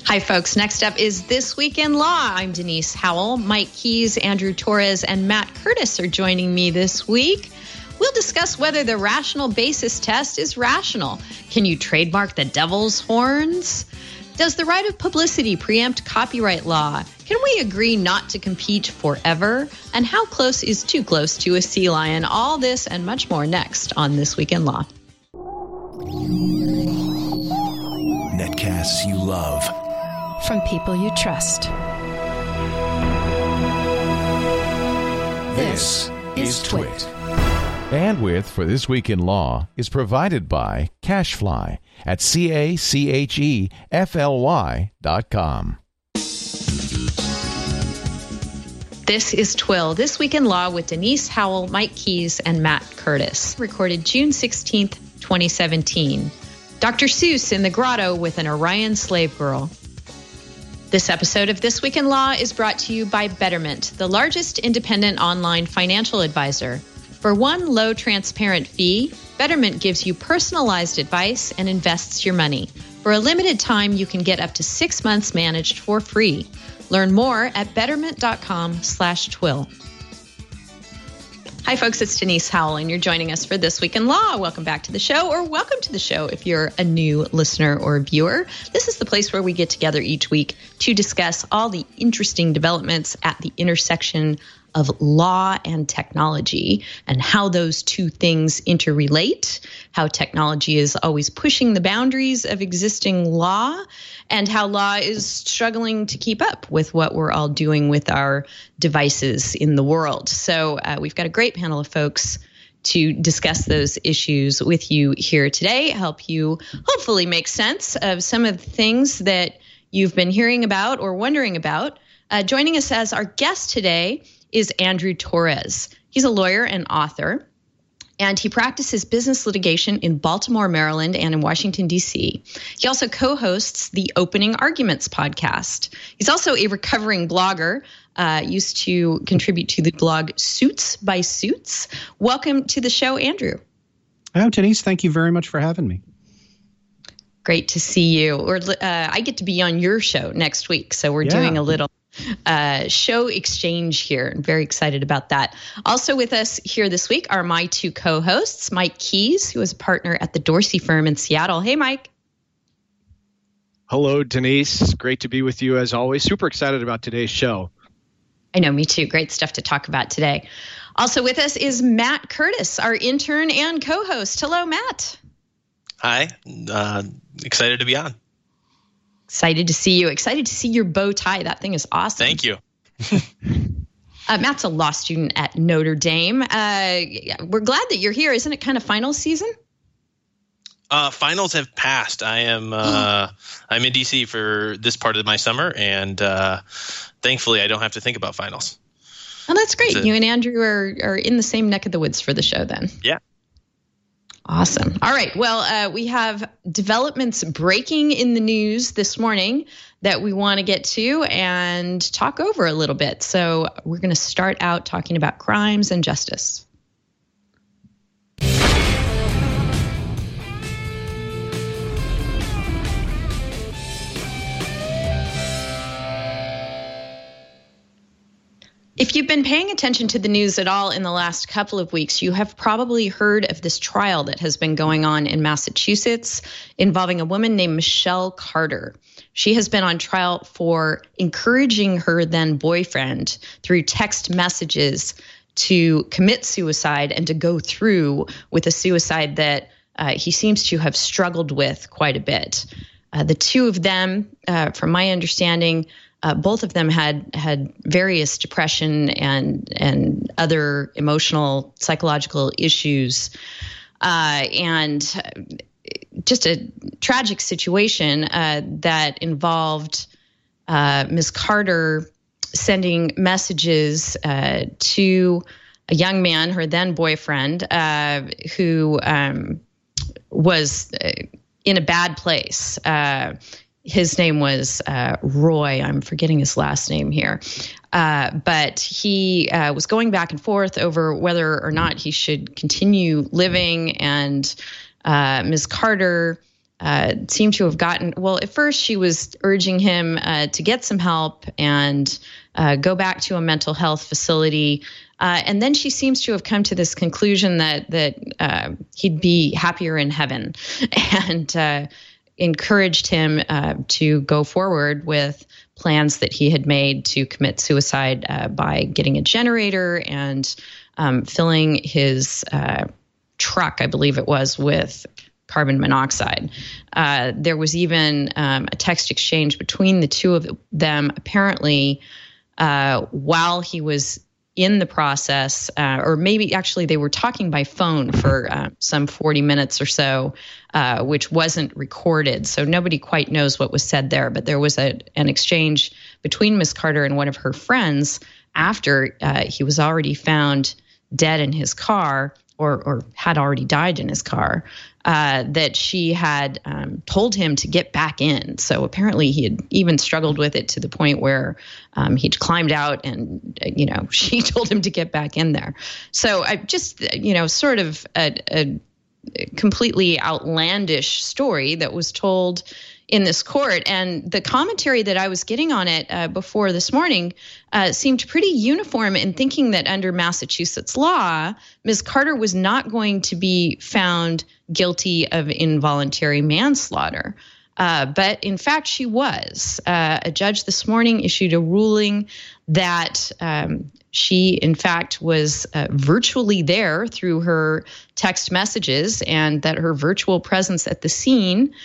Hi, folks. Next up is This Week in Law. I'm Denise Howell. Mike Keys, Andrew Torres, and Matt Curtis are joining me this week. We'll discuss whether the rational basis test is rational. Can you trademark the devil's horns? Does the right of publicity preempt copyright law? Can we agree not to compete forever? And how close is too close to a sea lion? All this and much more next on This Week in Law. Netcasts you love. From people you trust. This is Twit. Bandwidth for This Week in Law is provided by CacheFly at CacheFly.com. This is Twill, This Week in Law with Denise Howell, Mike Keys, and Matt Curtis. Recorded June 16th, 2017. Dr. Seuss in the Grotto with an Orion slave girl. This episode of This Week in Law is brought to you by Betterment, the largest independent online financial advisor. For one low, transparent fee, Betterment gives you personalized advice and invests your money. For a limited time, you can get up to 6 months managed for free. Learn more at betterment.com/twill. Hi, folks. It's Denise Howell, and you're joining us for This Week in Law. Welcome back to the show, or welcome to the show if you're a new listener or viewer. This is the place where we get together each week to discuss all the interesting developments at the intersection of law and technology and how those two things interrelate, how technology is always pushing the boundaries of existing law, and how law is struggling to keep up with what we're all doing with our devices in the world. So we've got a great panel of folks to discuss those issues with you here today, help you hopefully make sense of some of the things that you've been hearing about or wondering about. Joining us as our guest today is Andrew Torres. He's a lawyer and author, and he practices business litigation in Baltimore, Maryland, and in Washington, D.C. He also co-hosts the Opening Arguments podcast. He's also a recovering blogger, used to contribute to the blog Suits by Suits. Welcome to the show, Andrew. Oh, Denise, thank you very much for having me. Great to see you. I get to be on your show next week, so we're doing a little show exchange here. I'm very excited about that. Also with us here this week are my two co-hosts, Mike Keys, who is a partner at the Dorsey firm in Seattle. Hey, Mike. Hello, Denise. Great to be with you as always. Super excited about today's show. I know, me too. Great stuff to talk about today. Also with us is Matt Curtis, our intern and co-host. Hello, Matt. Hi. Excited to be on. Excited to see you. Excited to see your bow tie. That thing is awesome. Thank you. Matt's a law student at Notre Dame. We're glad that you're here. Isn't it kind of final season? Finals have passed. I'm in DC for this part of my summer, and thankfully I don't have to think about finals. Oh, that's great. You and Andrew are in the same neck of the woods for the show then. Yeah. Awesome. All right. Well, we have developments breaking in the news this morning that we want to get to and talk over a little bit. So we're going to start out talking about crimes and justice. If you've been paying attention to the news at all in the last couple of weeks, you have probably heard of this trial that has been going on in Massachusetts involving a woman named Michelle Carter. She has been on trial for encouraging her then boyfriend through text messages to commit suicide and to go through with a suicide that he seems to have struggled with quite a bit. The two of them, from my understanding, both of them had various depression and other emotional, psychological issues, and just a tragic situation that involved Ms. Carter sending messages to a young man, her then boyfriend, who was in a bad place. His name was Roy. I'm forgetting his last name here. But he was going back and forth over whether or not he should continue living. And Ms. Carter seemed to have gotten, well, at first she was urging him to get some help and go back to a mental health facility. And then she seems to have come to this conclusion that he'd be happier in heaven, and encouraged him to go forward with plans that he had made to commit suicide by getting a generator and filling his truck, I believe it was, with carbon monoxide. There was even a text exchange between the two of them, apparently, while he was in the process, or maybe actually they were talking by phone for some 40 minutes or so, which wasn't recorded. So nobody quite knows what was said there, but there was an exchange between Ms. Carter and one of her friends after he was already found dead in his car, or had already died in his car, that she had told him to get back in. So apparently he had even struggled with it to the point where he'd climbed out and, she told him to get back in there. So I just, sort of a completely outlandish story that was told in this court. And the commentary that I was getting on it before this morning seemed pretty uniform in thinking that under Massachusetts law, Ms. Carter was not going to be found guilty of involuntary manslaughter. But in fact, she was. A judge this morning issued a ruling that she, in fact, was virtually there through her text messages, and that her virtual presence at the scene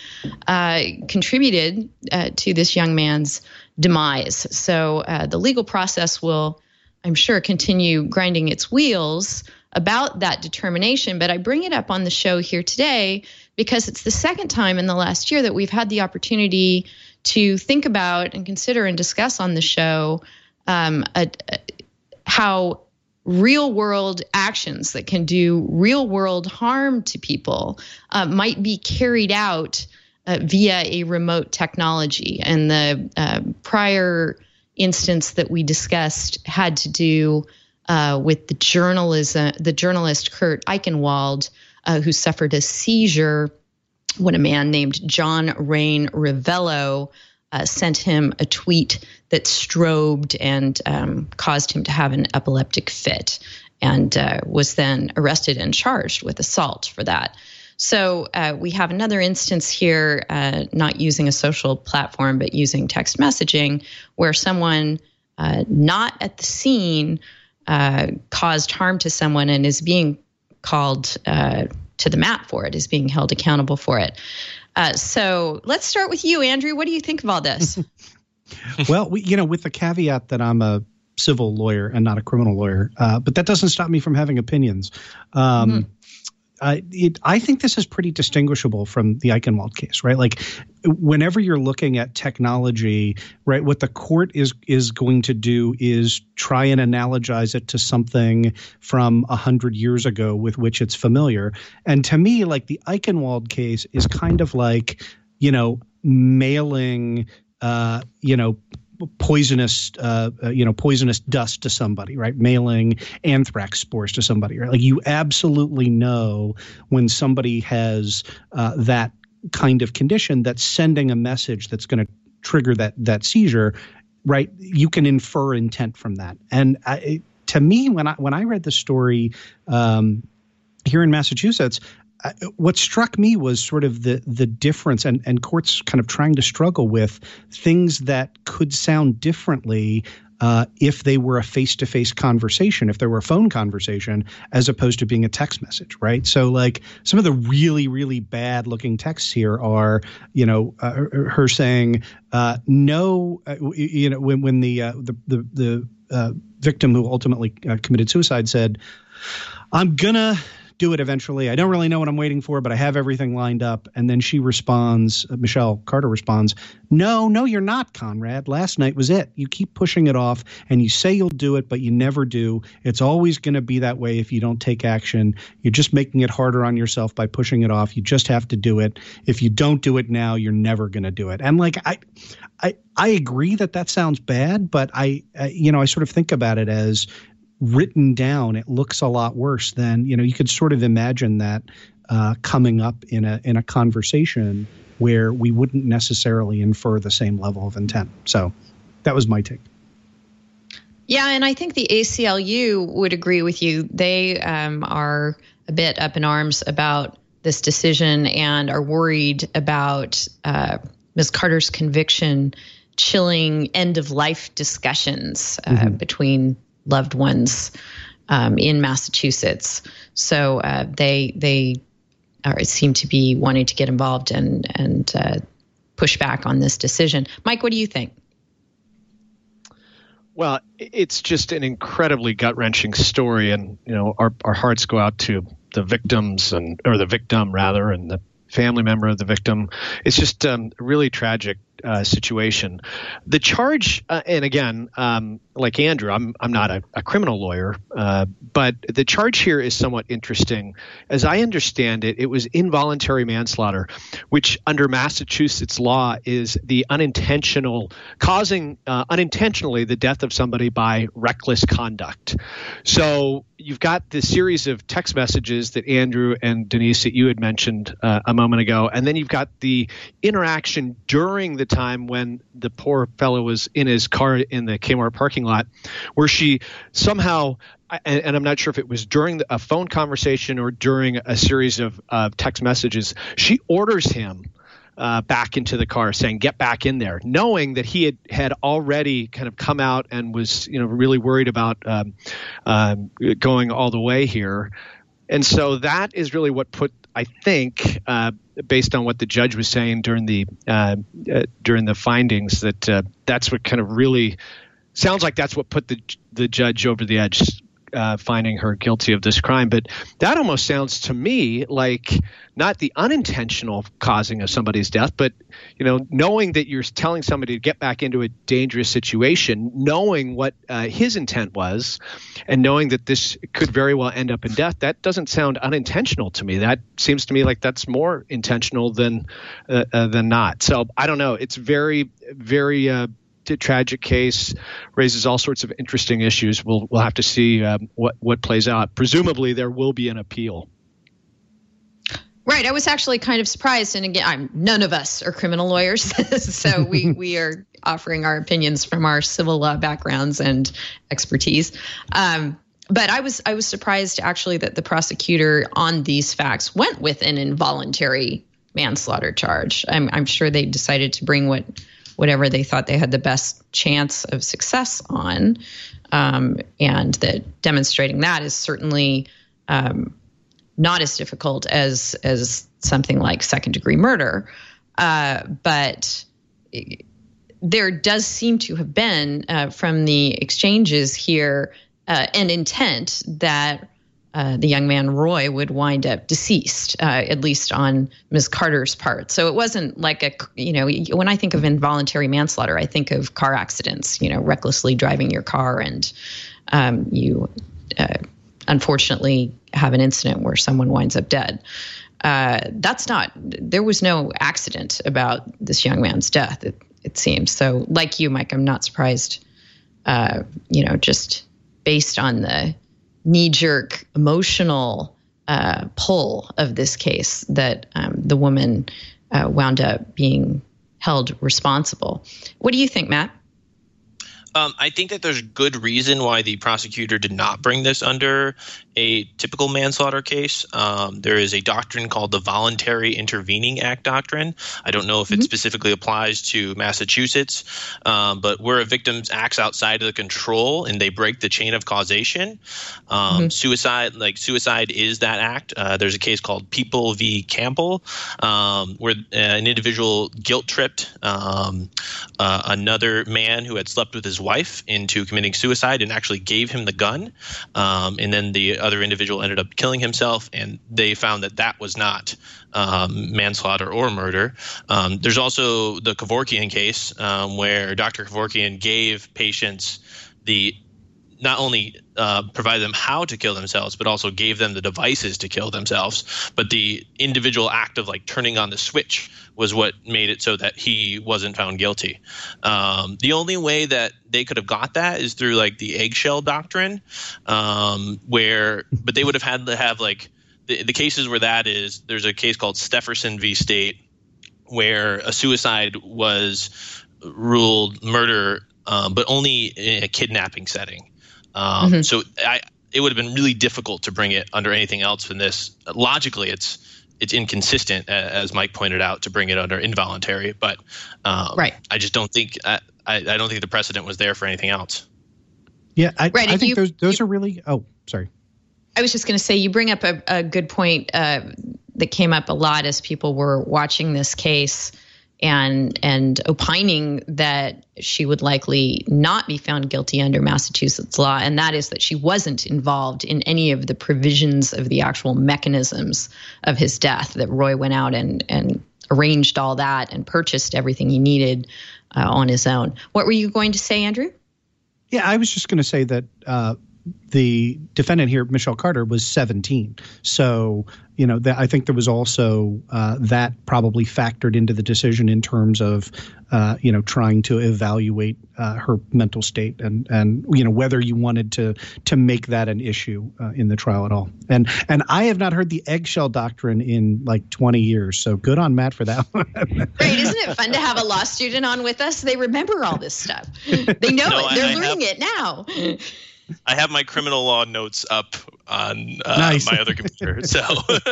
contributed to this young man's demise. So the legal process will, I'm sure, continue grinding its wheels about that determination. But I bring it up on the show here today because it's the second time in the last year that we've had the opportunity to think about and consider and discuss on the show how real world actions that can do real world harm to people might be carried out via a remote technology. And the prior instance that we discussed had to do with the journalist Kurt Eichenwald, who suffered a seizure when a man named John Rain Rivello sent him a tweet that strobed and caused him to have an epileptic fit, and was then arrested and charged with assault for that. So we have another instance here, not using a social platform, but using text messaging, where someone not at the scene caused harm to someone and is being called to the mat for it, is being held accountable for it. So let's start with you, Andrew. What do you think of all this? Well, with the caveat that I'm a civil lawyer and not a criminal lawyer, but that doesn't stop me from having opinions. I think this is pretty distinguishable from the Eichenwald case, right? Like, whenever you're looking at technology, right, what the court is going to do is try and analogize it to something from 100 years ago with which it's familiar. And to me, like, the Eichenwald case is kind of like, mailing, poisonous dust to somebody, right? Mailing anthrax spores to somebody, right? Like, you absolutely know when somebody has that kind of condition that's sending a message that's going to trigger that seizure, right? You can infer intent from that. And to me, when I read the story here in Massachusetts, what struck me was sort of the difference and courts kind of trying to struggle with things that could sound differently if they were a face-to-face conversation, if there were a phone conversation, as opposed to being a text message, right? So, like, some of the really, really bad-looking texts here are, her saying no, when the victim who ultimately committed suicide said, "I'm gonna do it eventually. I don't really know what I'm waiting for, but I have everything lined up." And then she responds, Michelle Carter responds, no, you're not, Conrad. Last night was it. You keep pushing it off and you say you'll do it, but you never do. It's always going to be that way if you don't take action. You're just making it harder on yourself by pushing it off. You just have to do it. If you don't do it now, you're never going to do it. And like, I agree that sounds bad, but I sort of think about it as written down, it looks a lot worse than, you could sort of imagine that coming up in a conversation where we wouldn't necessarily infer the same level of intent. So that was my take. Yeah, and I think the ACLU would agree with you. They are a bit up in arms about this decision and are worried about Ms. Carter's conviction chilling end-of-life discussions between loved ones in Massachusetts. So they seem to be wanting to get involved and push back on this decision. Mike, what do you think? Well, it's just an incredibly gut-wrenching story, and our hearts go out to the victims or the victim rather, and the family member of the victim. It's just a really tragic situation. The charge, and again, like Andrew, I'm not a criminal lawyer, but the charge here is somewhat interesting. As I understand it, it was involuntary manslaughter, which under Massachusetts law is the causing unintentionally the death of somebody by reckless conduct. So you've got this series of text messages that Andrew and Denise that you had mentioned a moment ago, and then you've got the interaction during the time when the poor fellow was in his car in the Kmart parking lot, where she somehow, and I'm not sure if it was during a phone conversation or during a series of text messages, she orders him back into the car, saying, "Get back in there," knowing that he had already kind of come out and was really worried about going all the way here. And so that is really what put, I think, based on what the judge was saying during the findings, that's what kind of really sounds like that's what put the judge over the edge, finding her guilty of this crime. But that almost sounds to me like not the unintentional causing of somebody's death, but knowing that you're telling somebody to get back into a dangerous situation, knowing what his intent was, and knowing that this could very well end up in death. That doesn't sound unintentional to me. That seems to me like that's more intentional than not. So I don't know. It's very, very tragic case, raises all sorts of interesting issues. We'll have to see what plays out. Presumably there will be an appeal. Right. I was actually kind of surprised. And again, none of us are criminal lawyers, so we are offering our opinions from our civil law backgrounds and expertise. But I was surprised actually that the prosecutor on these facts went with an involuntary manslaughter charge. I'm sure they decided to bring whatever they thought they had the best chance of success on, and that demonstrating that is certainly not as difficult as something like second-degree murder. But there does seem to have been, from the exchanges here, an intent that the young man, Roy, would wind up deceased, at least on Ms. Carter's part. So it wasn't like when I think of involuntary manslaughter, I think of car accidents, recklessly driving your car and you unfortunately have an incident where someone winds up dead. There was no accident about this young man's death, it seems. So like you, Mike, I'm not surprised, just based on the knee-jerk emotional pull of this case that the woman wound up being held responsible. What do you think, Matt? I think that there's good reason why the prosecutor did not bring this under a typical manslaughter case. There is a doctrine called the Voluntary Intervening Act doctrine. I don't know if it specifically applies to Massachusetts, but where a victim acts outside of the control and they break the chain of causation, suicide is that act. There's a case called People v. Campbell, where an individual guilt-tripped another man who had slept with his wife into committing suicide and actually gave him the gun. And then the other individual ended up killing himself, and they found that was not manslaughter or murder. There's also the Kevorkian case, where Dr. Kevorkian gave patients not only provided them how to kill themselves, but also gave them the devices to kill themselves. But the individual act of turning on the switch was what made it so that he wasn't found guilty. The only way that they could have got that is through the eggshell doctrine, but they would have had to have the cases where that is. There's a case called Stefferson v. State, where a suicide was ruled murder, but only in a kidnapping setting. So it would have been really difficult to bring it under anything else than this. Logically, it's inconsistent, as Mike pointed out, to bring it under involuntary. But I just don't think I don't think the precedent was there for anything else. Yeah, I think those are really. Oh, sorry. I was just going to say, you bring up a good point that came up a lot as people were watching this case and opining that she would likely not be found guilty under Massachusetts law, and that is that she wasn't involved in any of the provisions of the actual mechanisms of his death, that Roy went out and arranged all that and purchased everything he needed on his own. What were you going to say, Andrew? Yeah, I was just going to say that the defendant here, Michelle Carter, was 17. So, I think there was also that probably factored into the decision in terms of, trying to evaluate her mental state and whether you wanted to make that an issue in the trial at all. And I have not heard the eggshell doctrine in like 20 years. So good on Matt for that one. Great. Isn't it fun to have a law student on with us? They remember all this stuff. They know it. They're learning it now. I have my criminal law notes up on nice. My other computer. So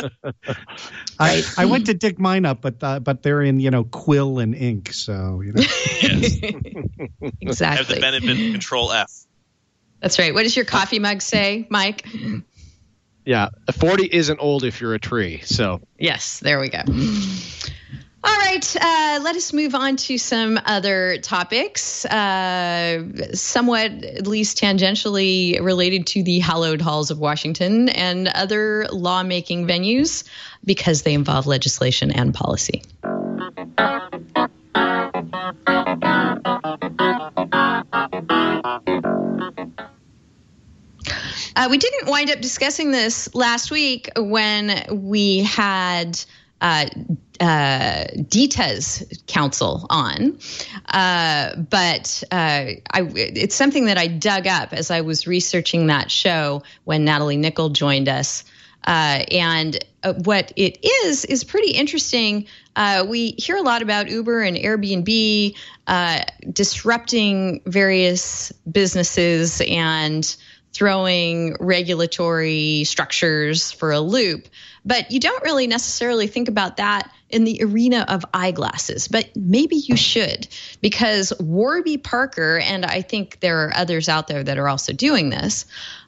I went to dig mine up, but they're in quill and ink. So Yes. Exactly. I have the benefit of Control F. That's right. What does your coffee mug say, Mike? Yeah, 40 isn't old if you're a tree. So yes, there we go. All right, let us move on to some other topics, somewhat at least tangentially related to the hallowed halls of Washington and other lawmaking venues because they involve legislation and policy. We didn't wind up discussing this last week when we had DITA's counsel on, but it's something that I dug up as I was researching that show when Natalie Nickel joined us. And what it is pretty interesting. We hear a lot about Uber and Airbnb disrupting various businesses and throwing regulatory structures for a loop. But you don't really necessarily think about that in the arena of eyeglasses, but maybe you should, because Warby Parker, and I think there are others out there that are also doing this,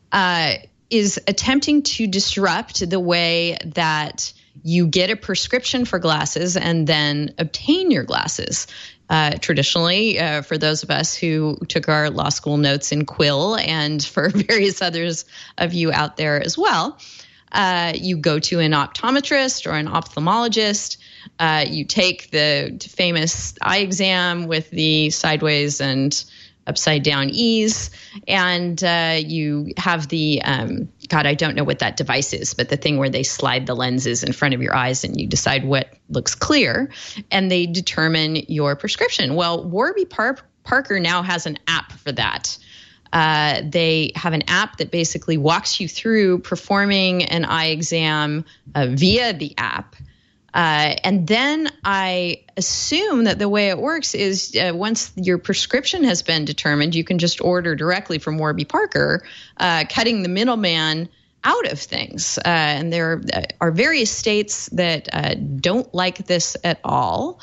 is attempting to disrupt the way that you get a prescription for glasses and then obtain your glasses. Traditionally, for those of us who took our law school notes in quill, and for various others of you out there as well, you go to an optometrist or an ophthalmologist. You take the famous eye exam with the sideways and upside down E's, and you have the I don't know what that device is, but the thing where they slide the lenses in front of your eyes and you decide what looks clear, and they determine your prescription. Well, Warby Parker now has an app for that. They have an app that basically walks you through performing an eye exam via the app. And then I assume that the way it works is once your prescription has been determined, you can just order directly from Warby Parker, cutting the middleman out of things. And there are various states that don't like this at all.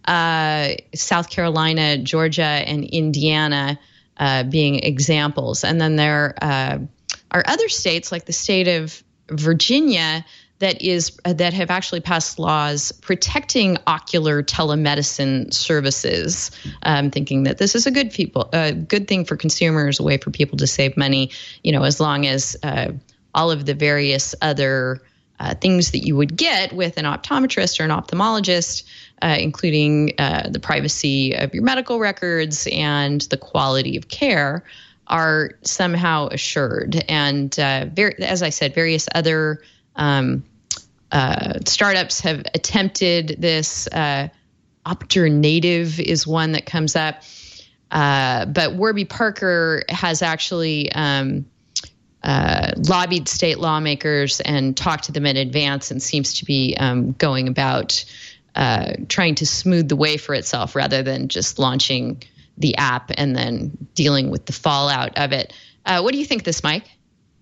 South Carolina, Georgia, and Indiana being examples. And then there are other states like the state of Virginia that have actually passed laws protecting ocular telemedicine services, thinking that this is a good thing for consumers, a way for people to save money, as long as all of the various other things that you would get with an optometrist or an ophthalmologist, including the privacy of your medical records and the quality of care, are somehow assured. And as I said, various other startups have attempted this. Optonative is one that comes up. But Warby Parker has actually lobbied state lawmakers and talked to them in advance, and seems to be going about trying to smooth the way for itself rather than just launching the app and then dealing with the fallout of it. What do you think of this, Mike?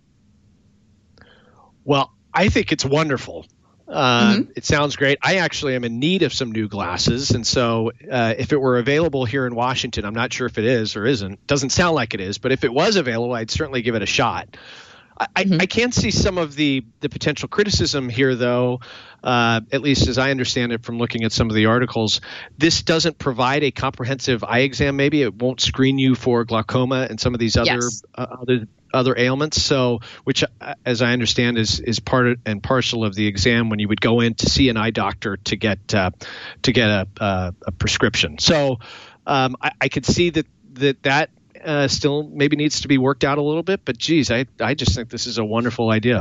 Well, I think it's wonderful. It sounds great. I actually am in need of some new glasses. And so if it were available here in Washington, I'm not sure if it is or isn't. Doesn't sound like it is. But if it was available, I'd certainly give it a shot. I can see some of the potential criticism here, though, at least as I understand it from looking at some of the articles. This doesn't provide a comprehensive eye exam. Maybe it won't screen you for glaucoma and some of these other ailments. So, which, as I understand, is part and parcel of the exam when you would go in to see an eye doctor to get a prescription. So, I could see that still maybe needs to be worked out a little bit. But geez, I just think this is a wonderful idea.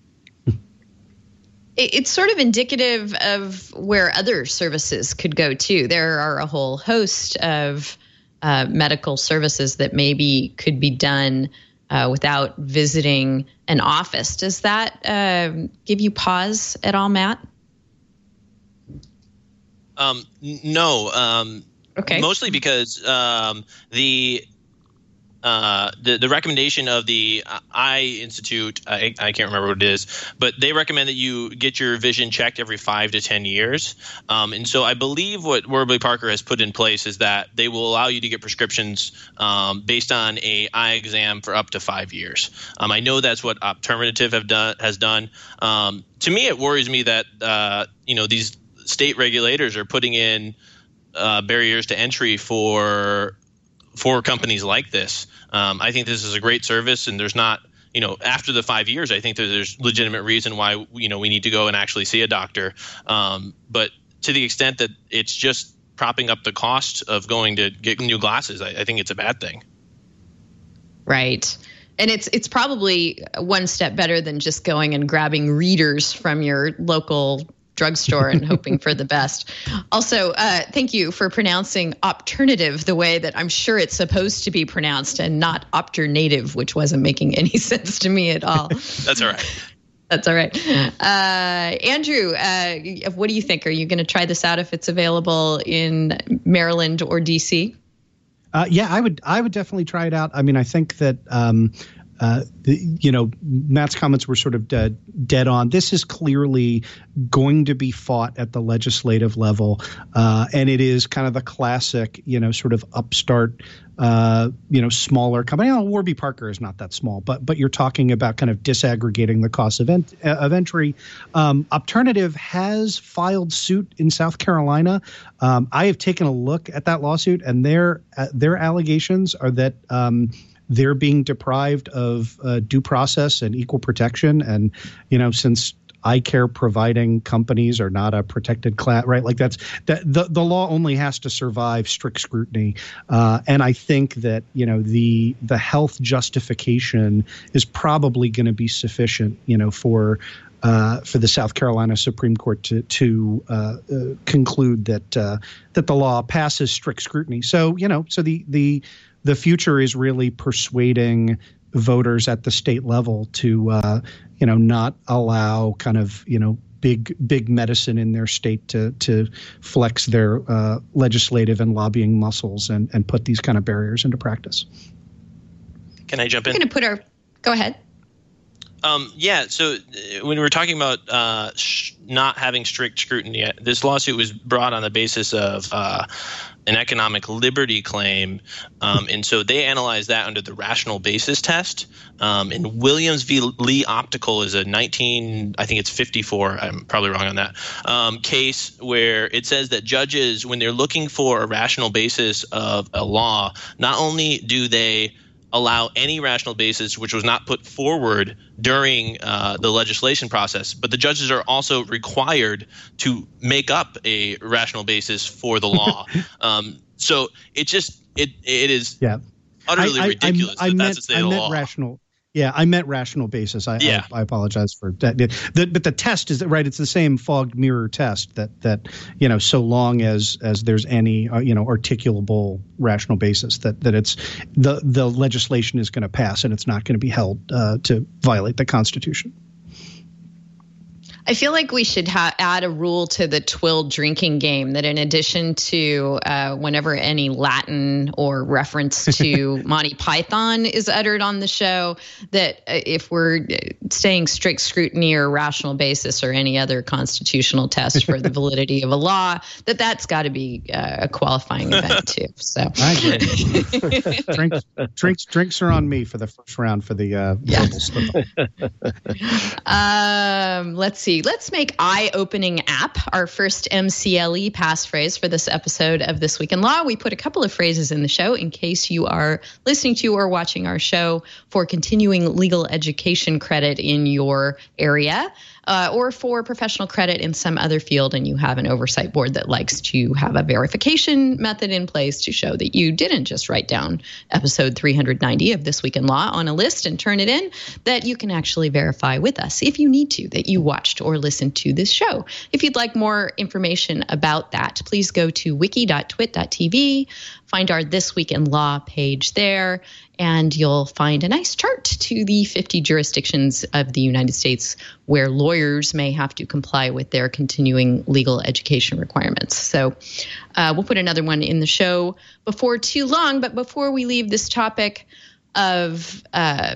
It's sort of indicative of where other services could go too. There are a whole host of medical services that maybe could be done without visiting an office. Does that give you pause at all, Matt? No. Okay. Mostly because the recommendation of the Eye Institute, I can't remember what it is, but they recommend that you get your vision checked every 5 to 10 years. And so I believe what Warby Parker has put in place is that they will allow you to get prescriptions based on a eye exam for up to 5 years. I know that's what Opterminative has done. To me, it worries me that these state regulators are putting in barriers to entry for companies like this. I think this is a great service, and there's not, after the 5 years, I think that there's legitimate reason why, we need to go and actually see a doctor. But to the extent that it's just propping up the cost of going to get new glasses, I think it's a bad thing. Right. And it's probably one step better than just going and grabbing readers from your local drugstore and hoping for the best. Also, thank you for pronouncing Opterminative the way that I'm sure it's supposed to be pronounced and not Opternative, which wasn't making any sense to me at all. That's all right. That's all right. Andrew, what do you think? Are you going to try this out if it's available in Maryland or DC? Yeah, I would definitely try it out. I mean, I think that Matt's comments were sort of dead on. This is clearly going to be fought at the legislative level, and it is kind of the classic, sort of upstart, smaller company. Warby Parker is not that small, but you're talking about kind of disaggregating the cost of entry. Opterminative has filed suit in South Carolina. I have taken a look at that lawsuit, and their allegations are that they're being deprived of due process and equal protection. And, since eye care providing companies are not a protected class, right? Like the law only has to survive strict scrutiny. And I think that, the health justification is probably going to be sufficient, for the South Carolina Supreme Court to conclude that the law passes strict scrutiny. So, so the future is really persuading voters at the state level to, not allow kind of, big medicine in their state to flex their legislative and lobbying muscles and put these kind of barriers into practice. Can I jump in? We're going to go ahead. So when we're talking about not having strict scrutiny, this lawsuit was brought on the basis of an economic liberty claim, and so they analyzed that under the rational basis test. And Williams v. Lee Optical is a 54, I'm probably wrong on that, case where it says that judges, when they're looking for a rational basis of a law, not only do they allow any rational basis which was not put forward during the legislation process, but the judges are also required to make up a rational basis for the law. So it is utterly ridiculous. I meant law. rational. Yeah, I meant rational basis. I apologize for that. But the test is right. It's the same fogged mirror test that so long as there's any articulable rational basis that it's the legislation is going to pass and it's not going to be held to violate the Constitution. I feel like we should add a rule to the Twill drinking game that in addition to whenever any Latin or reference to Monty Python is uttered on the show, that if we're staying strict scrutiny or rational basis or any other constitutional test for the validity of a law, that's got to be a qualifying event too. So I agree. Drinks are on me for the first round for the verbal slip-up. Let's see. Let's make eye-opening app our first MCLE passphrase for this episode of This Week in Law. We put a couple of phrases in the show in case you are listening to or watching our show for continuing legal education credit in your area. Or for professional credit in some other field, and you have an oversight board that likes to have a verification method in place to show that you didn't just write down episode 390 of This Week in Law on a list and turn it in, that you can actually verify with us if you need to, that you watched or listened to this show. If you'd like more information about that, please go to wiki.twit.tv, find our This Week in Law page there, and you'll find a nice chart to the 50 jurisdictions of the United States where lawyers may have to comply with their continuing legal education requirements. So we'll put another one in the show before too long. But before we leave this topic of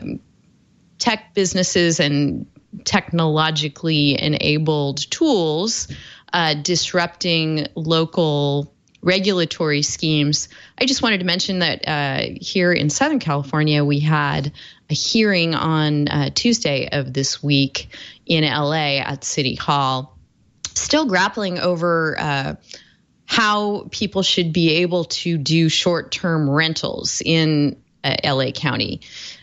tech businesses and technologically enabled tools disrupting local regulatory schemes, I just wanted to mention that here in Southern California, we had a hearing on Tuesday of this week in LA at City Hall, still grappling over how people should be able to do short-term rentals in LA County.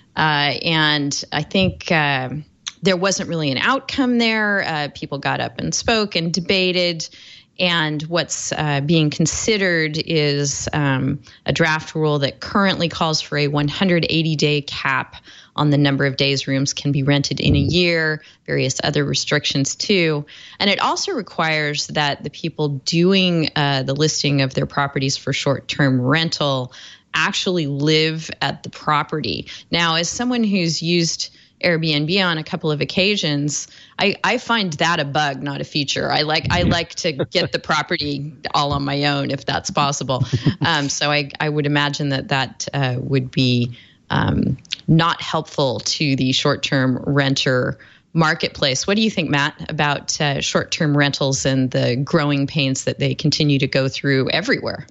And I think there wasn't really an outcome there. People got up and spoke and debated. And what's being considered is a draft rule that currently calls for a 180-day cap on the number of days rooms can be rented in a year, various other restrictions too. And it also requires that the people doing the listing of their properties for short-term rental actually live at the property. Now, as someone who's used Airbnb on a couple of occasions, I find that a bug, not a feature. I like to get the property all on my own if that's possible. So I would imagine that would be not helpful to the short-term renter marketplace. What do you think, Matt, about short-term rentals and the growing pains that they continue to go through everywhere?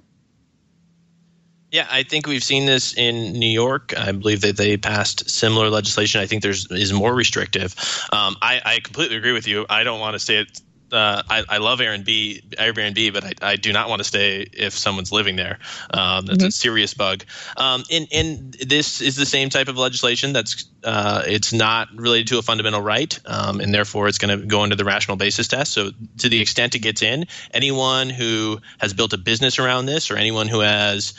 Yeah, I think we've seen this in New York. I believe that they passed similar legislation. I think is more restrictive. I completely agree with you. I don't want to stay at I love Airbnb, but I do not want to stay if someone's living there. That's a serious bug. And this is the same type of legislation that's it's not related to a fundamental right, and therefore it's going to go into the rational basis test. So to the extent it gets in, anyone who has built a business around this or anyone who has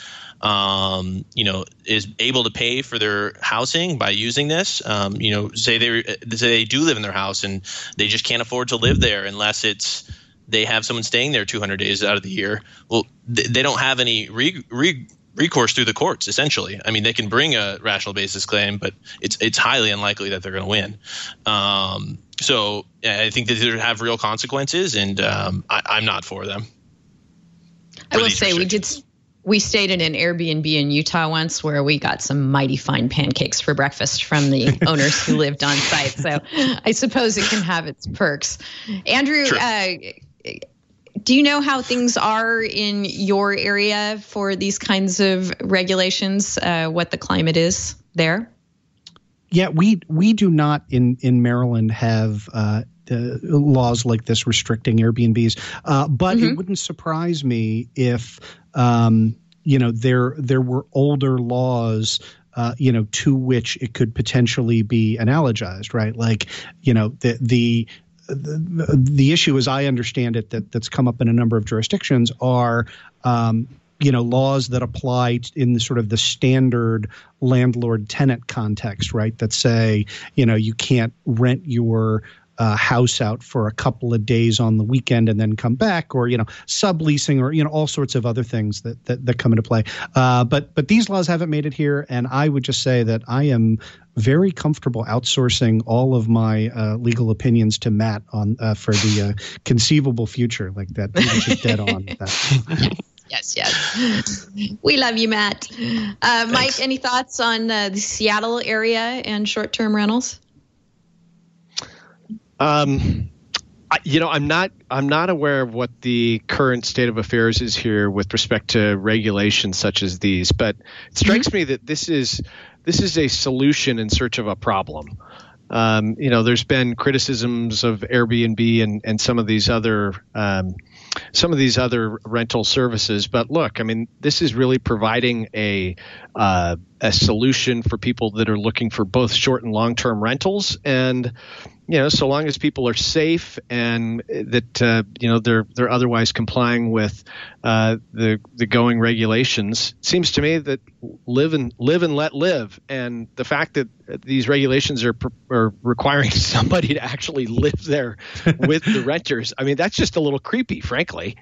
is able to pay for their housing by using this. Say they do live in their house and they just can't afford to live there unless they have someone staying there 200 days out of the year. Well, they don't have any recourse through the courts. Essentially, I mean, they can bring a rational basis claim, but it's highly unlikely that they're going to win. So I think that they have real consequences, and I'm not for them. I will say we stayed in an Airbnb in Utah once where we got some mighty fine pancakes for breakfast from the owners who lived on site. So I suppose it can have its perks. Andrew, do you know how things are in your area for these kinds of regulations, what the climate is there? Yeah, we do not in Maryland have laws like this restricting Airbnbs, but it wouldn't surprise me if there were older laws to which it could potentially be analogized, right? Like the issue, as I understand it, that's come up in a number of jurisdictions are laws that apply in the sort of the standard landlord-tenant context, right? That say, you can't rent your house out for a couple of days on the weekend and then come back, or subleasing, or all sorts of other things that come into play. But these laws haven't made it here, and I would just say that I am very comfortable outsourcing all of my legal opinions to Matt on for the conceivable future. Like that, he's just dead on with that. Yes. We love you, Matt. Mike, any thoughts on the Seattle area and short-term rentals? I'm not aware of what the current state of affairs is here with respect to regulations such as these, but it strikes me that this is a solution in search of a problem. There's been criticisms of Airbnb and some of these other rental services, but look, I mean, this is really providing a solution for people that are looking for both short and long-term rentals, and so long as people are safe and that they're otherwise complying with the going regulations, it seems to me that live and let live. And the fact that these regulations are requiring somebody to actually live there with the renters, I mean, that's just a little creepy, frankly.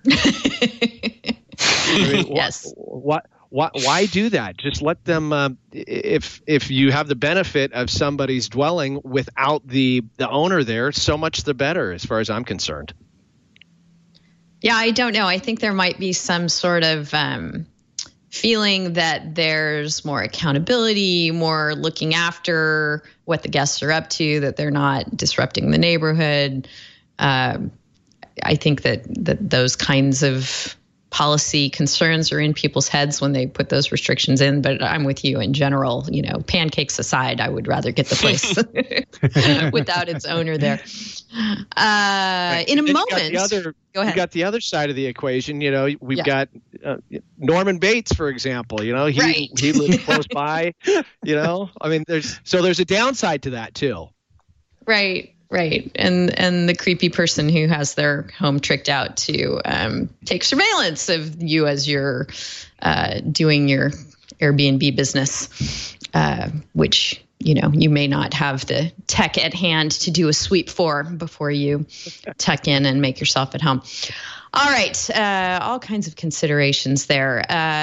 Yes. Why do that? Just let them. If you have the benefit of somebody's dwelling without the owner there, so much the better, as far as I'm concerned. Yeah, I don't know. I think there might be some sort of feeling that there's more accountability, more looking after what the guests are up to, that they're not disrupting the neighborhood. I think that those kinds of policy concerns are in people's heads when they put those restrictions in, but I'm with you in general. Pancakes aside, I would rather get the place without its owner there. In a moment, go ahead. We've got the other side of the equation. We've got Norman Bates, for example. He lives close by. I mean, there's a downside to that too. Right. And the creepy person who has their home tricked out to take surveillance of you as you're doing your Airbnb business, which, you may not have the tech at hand to do a sweep for before you tuck in and make yourself at home. All right. All kinds of considerations there.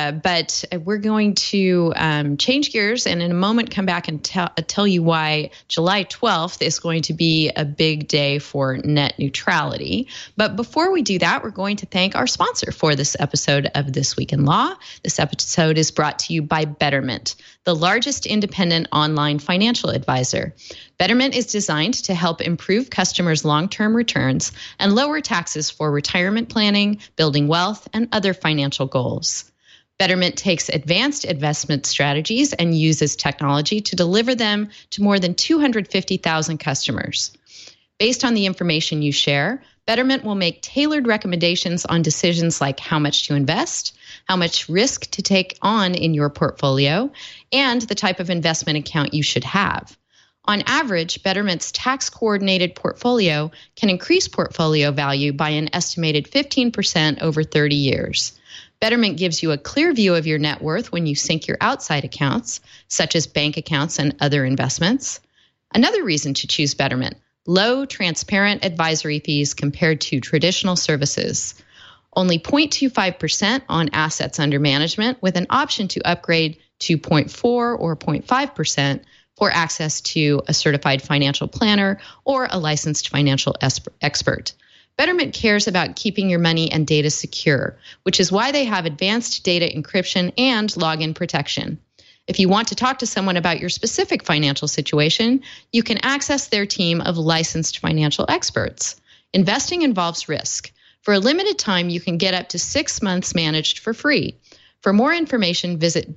But we're going to change gears and in a moment come back and tell you why July 12th is going to be a big day for net neutrality. But before we do that, we're going to thank our sponsor for this episode of This Week in Law. This episode is brought to you by Betterment, the largest independent online financial advisor. Betterment is designed to help improve customers' long-term returns and lower taxes for retirement planning, building wealth, and other financial goals. Betterment takes advanced investment strategies and uses technology to deliver them to more than 250,000 customers. Based on the information you share, Betterment will make tailored recommendations on decisions like how much to invest, how much risk to take on in your portfolio, and the type of investment account you should have. On average, Betterment's tax-coordinated portfolio can increase portfolio value by an estimated 15% over 30 years. Betterment gives you a clear view of your net worth when you sync your outside accounts, such as bank accounts and other investments. Another reason to choose Betterment: low, transparent advisory fees compared to traditional services. Only 0.25% on assets under management, with an option to upgrade to 0.4 or 0.5% for access to a certified financial planner or a licensed financial expert. Betterment cares about keeping your money and data secure, which is why they have advanced data encryption and login protection. If you want to talk to someone about your specific financial situation, you can access their team of licensed financial experts. Investing involves risk. For a limited time, you can get up to 6 months managed for free. For more information, visit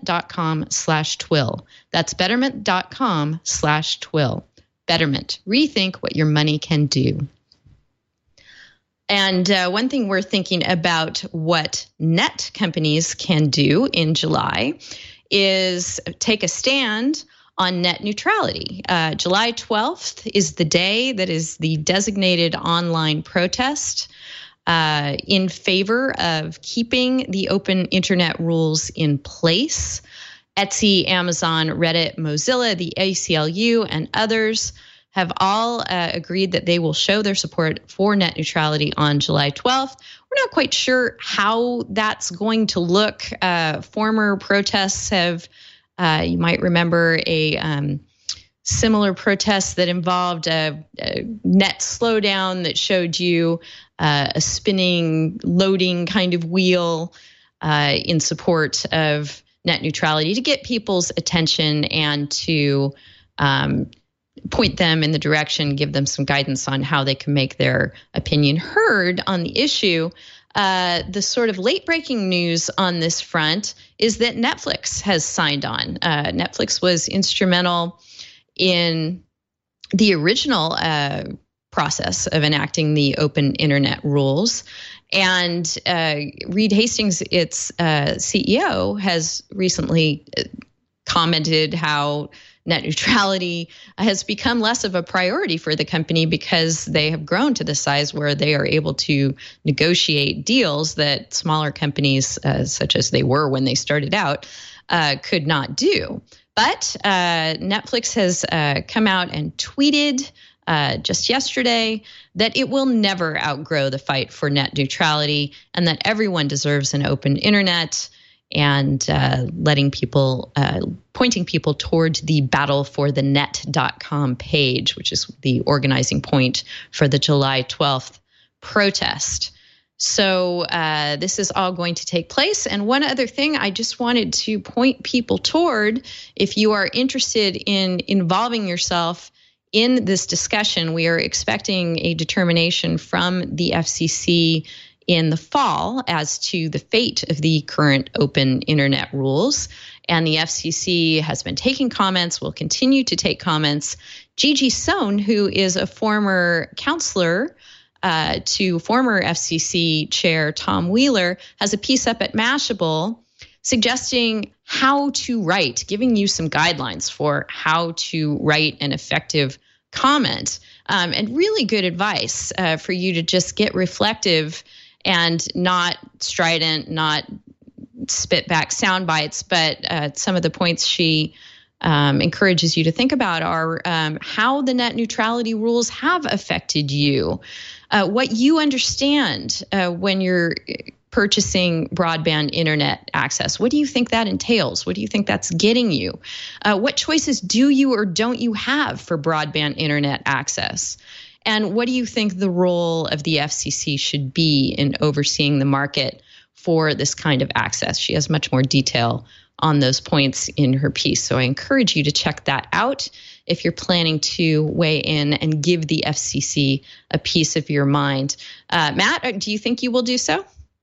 betterment.com/twill. That's betterment.com/twill. Betterment. Rethink what your money can do. And one thing we're thinking about what net companies can do in July is take a stand on net neutrality. July 12th is the day that is the designated online protest in favor of keeping the open internet rules in place. Etsy, Amazon, Reddit, Mozilla, the ACLU, and others have all agreed that they will show their support for net neutrality on July 12th. We're not quite sure how that's going to look. Former protests have, you might remember, a similar protest that involved a net slowdown that showed you a spinning, loading kind of wheel in support of net neutrality to get people's attention and to point them in the direction, give them some guidance on how they can make their opinion heard on the issue. The sort of late-breaking news on this front is that Netflix has signed on. Netflix was instrumental in the original process of enacting the open internet rules. And Reed Hastings, its CEO, has recently commented how net neutrality has become less of a priority for the company because they have grown to the size where they are able to negotiate deals that smaller companies, such as they were when they started out, could not do. But Netflix has come out and tweeted just yesterday that it will never outgrow the fight for net neutrality and that everyone deserves an open internet, and pointing people towards the battleforthenet.com page, which is the organizing point for the July 12th protest. So this is all going to take place. And one other thing I just wanted to point people toward, if you are interested in involving yourself in this discussion, we are expecting a determination from the FCC in the fall as to the fate of the current open internet rules. And the FCC has been taking comments, will continue to take comments. Gigi Sohn, who is a former counselor to former FCC chair Tom Wheeler, has a piece up at Mashable suggesting how to write, giving you some guidelines for how to write an effective comment, and really good advice for you to just get reflective and not strident, not spit back sound bites, but some of the points she encourages you to think about are how the net neutrality rules have affected you, what you understand when you're purchasing broadband internet access. What do you think that entails? What do you think that's getting you? What choices do you or don't you have for broadband internet access? And what do you think the role of the FCC should be in overseeing the market for this kind of access? She has much more detail on those points in her piece. So I encourage you to check that out if you're planning to weigh in and give the FCC a piece of your mind. Matt, do you think you will do so?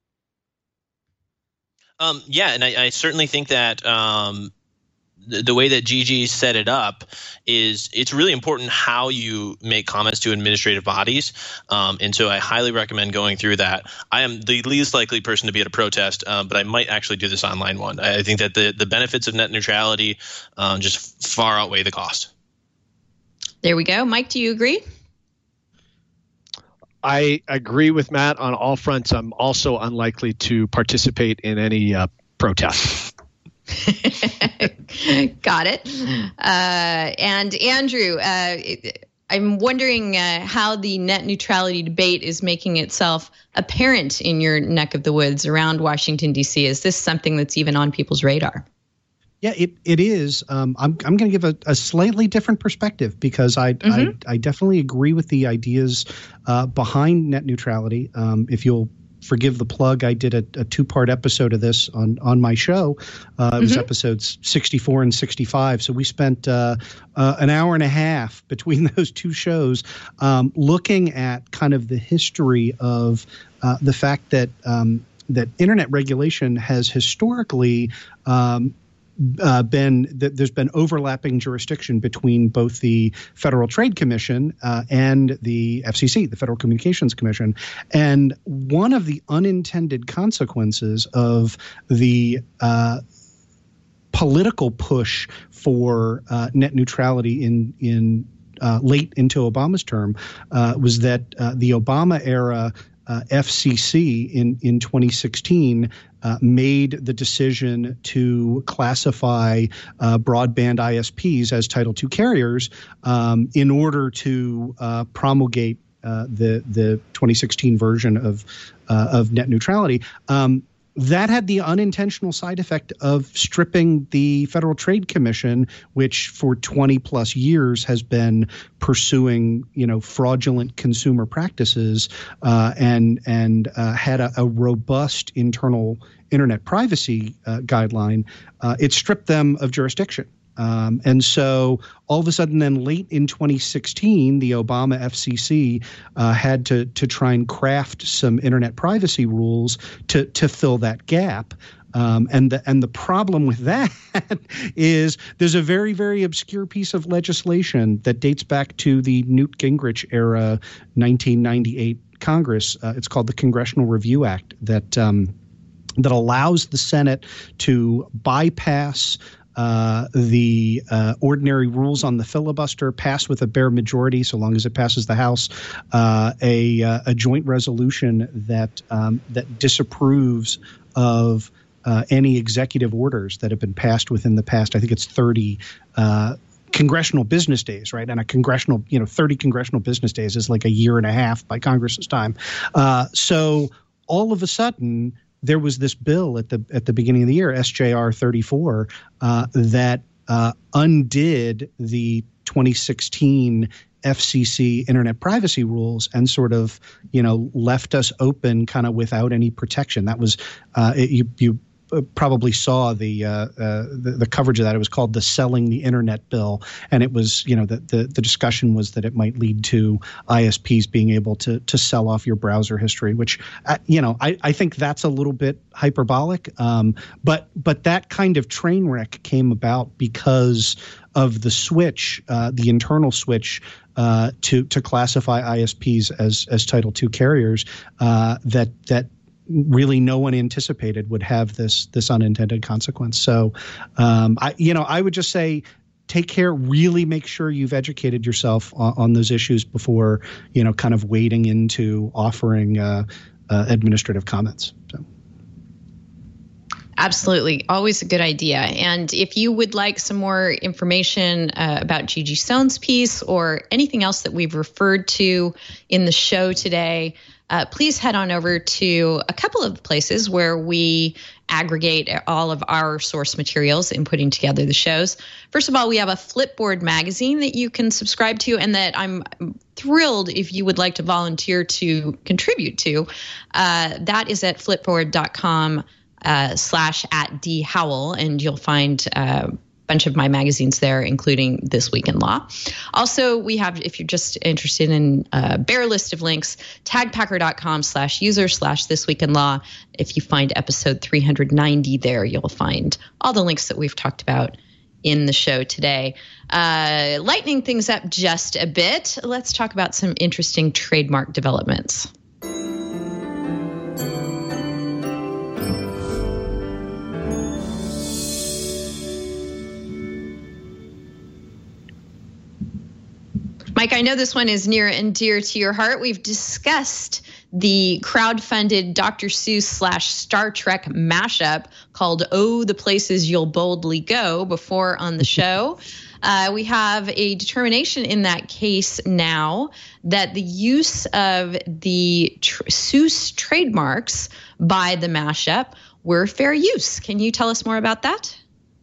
Yeah, and I certainly think that the way that Gigi set it up is it's really important how you make comments to administrative bodies. And so I highly recommend going through that. I am the least likely person to be at a protest, but I might actually do this online one. I think that the benefits of net neutrality just far outweigh the cost. There we go. Mike, do you agree? I agree with Matt on all fronts. I'm also unlikely to participate in any protest. Got it. And Andrew, I'm wondering how the net neutrality debate is making itself apparent in your neck of the woods around Washington, D.C. Is this something that's even on people's radar? Yeah, it is. I'm going to give a slightly different perspective because I definitely agree with the ideas behind net neutrality. If you'll forgive the plug, I did a 2-part episode of this on my show. It was episodes 64 and 65. So we spent an hour and a half between those two shows looking at kind of the history of the fact that that internet regulation has historically there's been overlapping jurisdiction between both the Federal Trade Commission and the FCC, the Federal Communications Commission. And one of the unintended consequences of the political push for net neutrality in late into Obama's term was that the Obama era FCC in 2016 made the decision to classify broadband ISPs as Title II carriers in order to promulgate the 2016 version of net neutrality. That had the unintentional side effect of stripping the Federal Trade Commission, which for 20 plus years has been pursuing, fraudulent consumer practices and had a robust internal internet privacy guideline. It stripped them of jurisdiction. And so all of a sudden then late in 2016, the Obama FCC had to try and craft some internet privacy rules to fill that gap. And the problem with that is there's a very, very obscure piece of legislation that dates back to the Newt Gingrich era, 1998 Congress. It's called the Congressional Review Act that allows the Senate to bypass the ordinary rules on the filibuster, pass with a bare majority so long as it passes the House, a joint resolution that disapproves of any executive orders that have been passed within the past, I think it's 30 congressional business days, right? And a congressional, 30 congressional business days is like a year and a half by Congress's time. So all of a sudden, there was this bill at the beginning of the year, SJR 34, that undid the 2016 FCC internet privacy rules and sort of, left us open kind of without any protection. That was you probably saw the coverage of that. It was called the Selling the Internet Bill, and it was the discussion was that it might lead to ISPs being able to sell off your browser history, which I think that's a little bit hyperbolic, but that kind of train wreck came about because of the switch, the internal switch to classify ISPs as Title II carriers that really no one anticipated would have this unintended consequence. So, I would just say, take care, really make sure you've educated yourself on those issues before, kind of wading into offering administrative comments. So. Absolutely. Always a good idea. And if you would like some more information about Gigi Sohn's piece or anything else that we've referred to in the show today, please head on over to a couple of places where we aggregate all of our source materials in putting together the shows. First of all, we have a Flipboard magazine that you can subscribe to and that I'm thrilled if you would like to volunteer to contribute to. That is at flipboard.com /@dhowell, and you'll find bunch of my magazines there, including This Week in Law. Also, we have, if you're just interested in a bare list of links, tagpacker.com/user/This Week in Law. If you find episode 390 there, you'll find all the links that we've talked about in the show today. Lightening things up just a bit, let's talk about some interesting trademark developments. Mike, I know this one is near and dear to your heart. We've discussed the crowdfunded Dr. Seuss / Star Trek mashup called Oh, the Places You'll Boldly Go before on the show. We have a determination in that case now that the use of the Seuss trademarks by the mashup were fair use. Can you tell us more about that?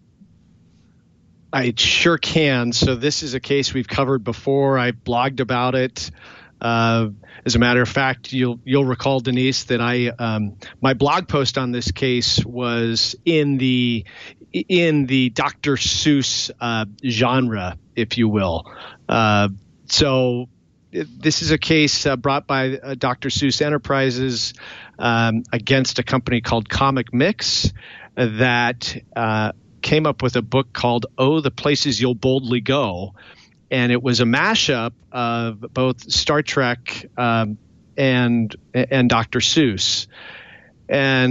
I sure can. So this is a case we've covered before. I blogged about it. As a matter of fact, you'll recall, Denise, that my blog post on this case was in the Dr. Seuss genre, if you will. So this is a case brought by Dr. Seuss Enterprises against a company called Comic Mix that came up with a book called Oh, the Places You'll Boldly Go. And it was a mashup of both Star Trek and Dr. Seuss. And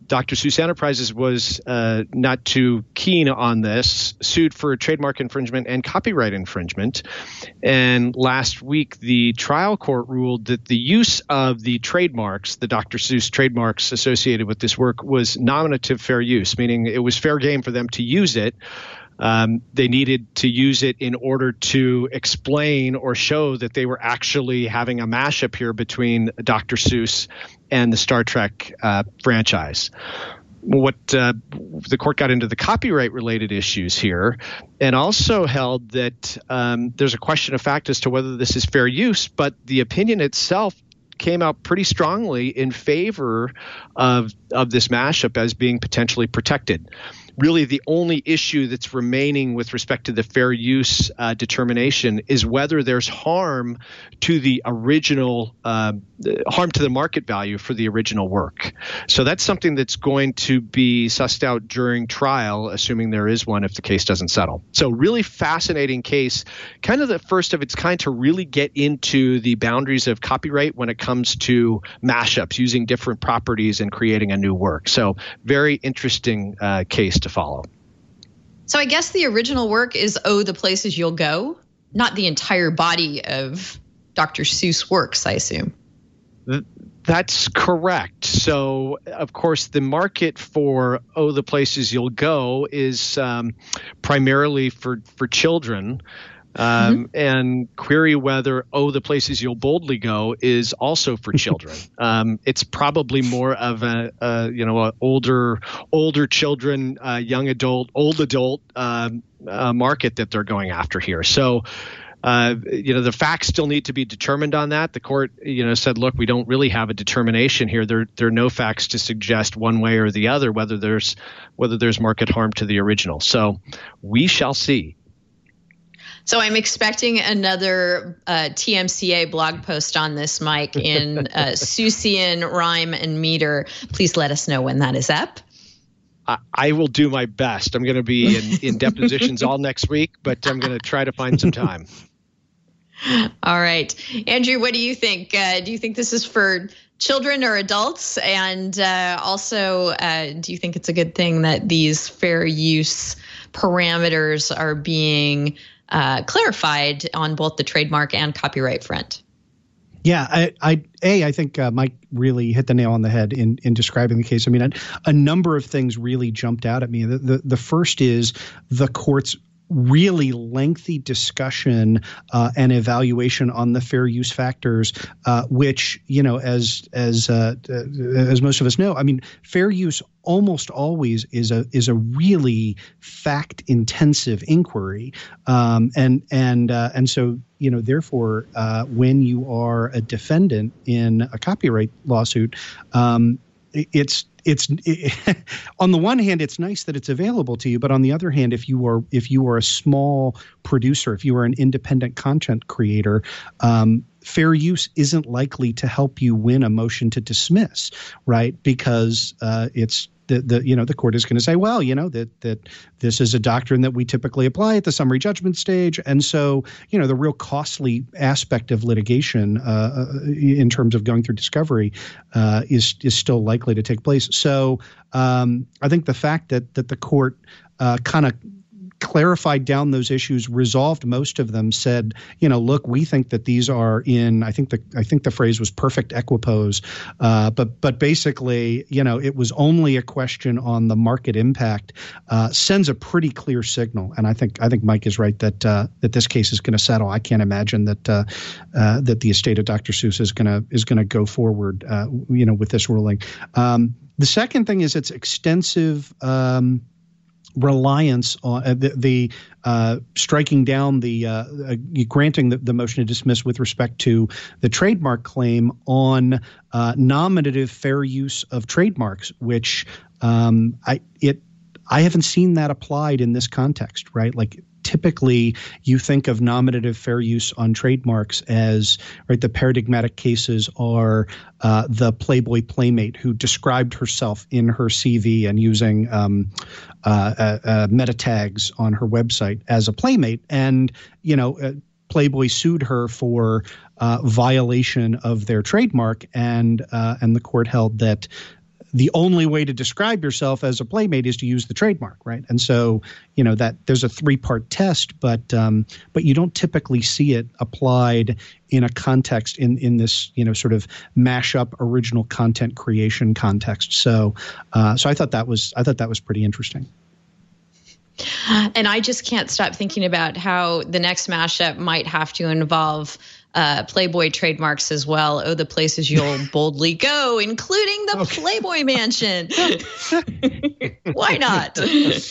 Dr. Seuss Enterprises was not too keen on this, sued for trademark infringement and copyright infringement. And last week, the trial court ruled that the use of the trademarks, the Dr. Seuss trademarks associated with this work, was nominative fair use, meaning it was fair game for them to use it. They needed to use it in order to explain or show that they were actually having a mashup here between Dr. Seuss and the Star Trek franchise. What the court got into the copyright-related issues here, and also held that there's a question of fact as to whether this is fair use, but the opinion itself came out pretty strongly in favor of this mashup as being potentially protected. Really, the only issue that's remaining with respect to the fair use determination is whether there's harm to the original, harm to the market value for the original work. So that's something that's going to be sussed out during trial, assuming there is one if the case doesn't settle. So really fascinating case, kind of the first of its kind to really get into the boundaries of copyright when it comes to mashups, using different properties and creating a new work. So very interesting case to follow. So I guess the original work is Oh, the Places You'll Go, not the entire body of Dr. Seuss works, I assume. That's correct. So, of course, the market for Oh, the Places You'll Go is primarily for children. And query whether Oh, the Places You'll Boldly Go is also for children. It's probably more of a older children, young adult, old adult market that they're going after here. So, the facts still need to be determined on that. The court, said, look, we don't really have a determination here. There are no facts to suggest one way or the other whether there's market harm to the original. So we shall see. So I'm expecting another TMCA blog post on this, Mike, in Seussian rhyme and meter. Please let us know when that is up. I will do my best. I'm going to be in depositions all next week, but I'm going to try to find some time. All right. Andrew, what do you think? Do you think this is for children or adults? And also, do you think it's a good thing that these fair use parameters are being clarified on both the trademark and copyright front? Yeah, I think Mike really hit the nail on the head in describing the case. I mean, a number of things really jumped out at me. The first is the court's really lengthy discussion and evaluation on the fair use factors, which, as most of us know, I mean, fair use almost always is a really fact intensive inquiry, and so therefore when you are a defendant in a copyright lawsuit, it's on the one hand, it's nice that it's available to you, but on the other hand, if you are a small producer, if you are an independent content creator, fair use isn't likely to help you win a motion to dismiss, right? Because it's the court is going to say, well, that this is a doctrine that we typically apply at the summary judgment stage, and so the real costly aspect of litigation in terms of going through discovery is still likely to take place. So I think the fact that the court kind of clarified down those issues, resolved most of them, said, look, we think that these are in, I think the phrase was perfect equipoise, but basically, it was only a question on the market impact, sends a pretty clear signal. And I think Mike is right that this case is going to settle. I can't imagine that the estate of Dr. Seuss is going to go forward, with this ruling. The second thing is its extensive reliance on the striking down the granting the motion to dismiss with respect to the trademark claim on nominative fair use of trademarks, which I haven't seen that applied in this context, right? Like typically you think of nominative fair use on trademarks as, right, the paradigmatic cases are the Playboy Playmate who described herself in her CV and using meta tags on her website as a playmate. And, Playboy sued her for violation of their trademark, and the court held that the only way to describe yourself as a playmate is to use the trademark, right? And so, that there's a 3-part test, but you don't typically see it applied in a context in this, sort of mashup original content creation context. So I thought that was pretty interesting. And I just can't stop thinking about how the next mashup might have to involve Playboy trademarks as well. Oh, the places you'll boldly go, including the Playboy Mansion. Why not?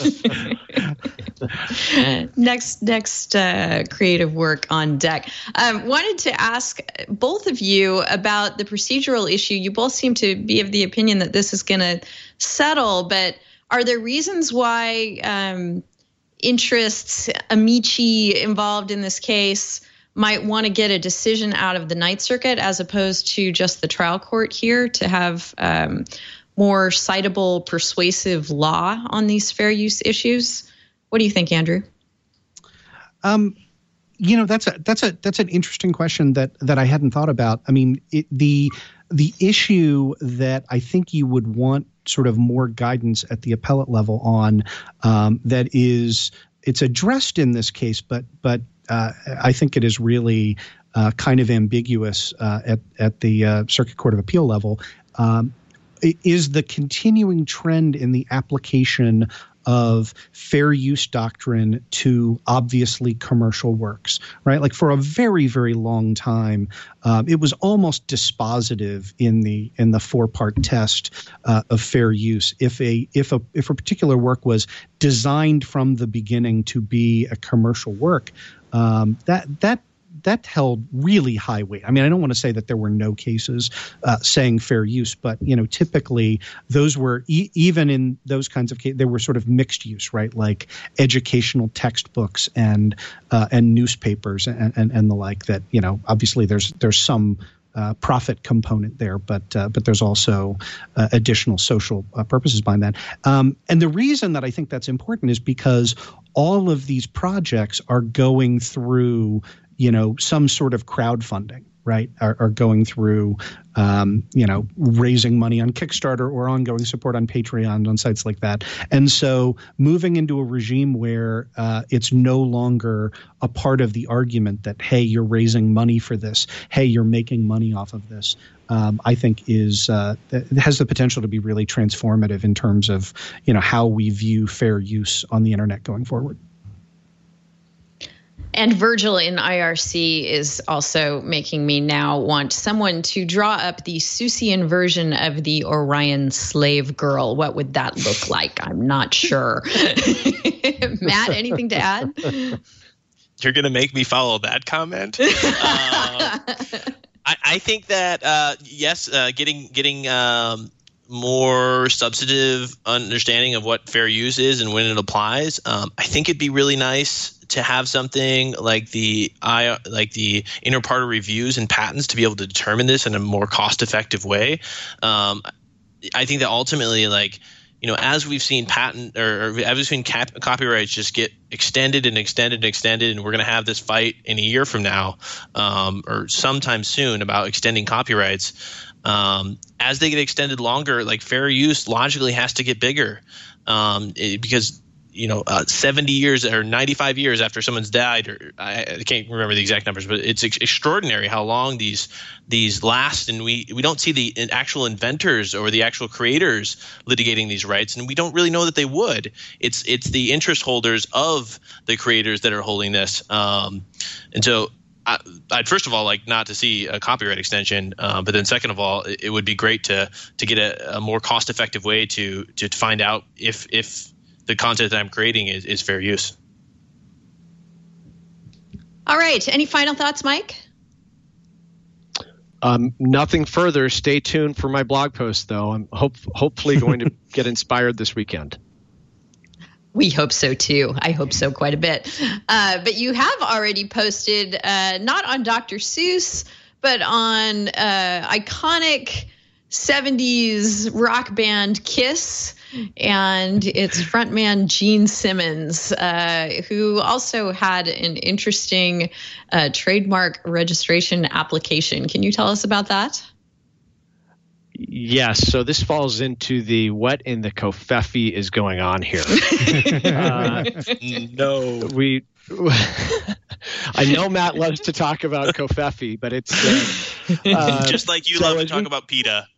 Next creative work on deck. Wanted to ask both of you about the procedural issue. You both seem to be of the opinion that this is going to settle, but are there reasons why interests, amici involved in this case might want to get a decision out of the Ninth Circuit as opposed to just the trial court here to have more citable, persuasive law on these fair use issues? What do you think, Andrew? That's an interesting question that I hadn't thought about. I mean, the issue that I think you would want sort of more guidance at the appellate level on, it's addressed in this case, but I think it is really kind of ambiguous at the Circuit Court of Appeal level, is the continuing trend in the application of fair use doctrine to obviously commercial works, right? Like for a very, very long time, it was almost dispositive in the 4-part test of fair use. If a particular work was designed from the beginning to be a commercial work, that held really high weight. I mean, I don't want to say that there were no cases saying fair use, but typically those were even in those kinds of cases, they were sort of mixed use, right? Like educational textbooks and newspapers and the like. That obviously there's some profit component there, but there's also additional social purposes behind that. And the reason that I think that's important is because all of these projects are going through some sort of crowdfunding, right? Are going through, raising money on Kickstarter or ongoing support on Patreon, on sites like that. And so moving into a regime where it's no longer a part of the argument that, hey, you're raising money for this, hey, you're making money off of this, I think it has the potential to be really transformative in terms of, how we view fair use on the internet going forward. And Virgil in IRC is also making me now want someone to draw up the Seussian version of the Orion slave girl. What would that look like? I'm not sure. Matt, anything to add? You're going to make me follow that comment? I think that, yes, getting more substantive understanding of what fair use is and when it applies. I think it'd be really nice to have something like the inter partes reviews and patents to be able to determine this in a more cost-effective way. I think that ultimately, as we've seen as we've seen copyrights just get extended and extended and extended, and we're going to have this fight in a year from now or sometime soon about extending copyrights. As they get extended longer, fair use logically has to get bigger because 70 years or 95 years after someone's died, or I can't remember the exact numbers, but it's extraordinary how long these last, and we don't see the actual inventors or the actual creators litigating these rights, and we don't really know that they would. It's the interest holders of the creators that are holding this, and so I'd first of all like not to see a copyright extension, but then second of all, it would be great to get a more cost-effective way to find out if the content that I'm creating is fair use. All right. Any final thoughts, Mike? Nothing further. Stay tuned for my blog post, though. I'm hopefully going to get inspired this weekend. We hope so, too. I hope so quite a bit. But you have already posted, not on Dr. Seuss, but on iconic 70s rock band Kiss and its frontman Gene Simmons, who also had an interesting trademark registration application. Can you tell us about that? Yes. So this falls into the what in the Covfefe is going on here. No. I know Matt loves to talk about Covfefe, but it's just like you love to talk about PETA.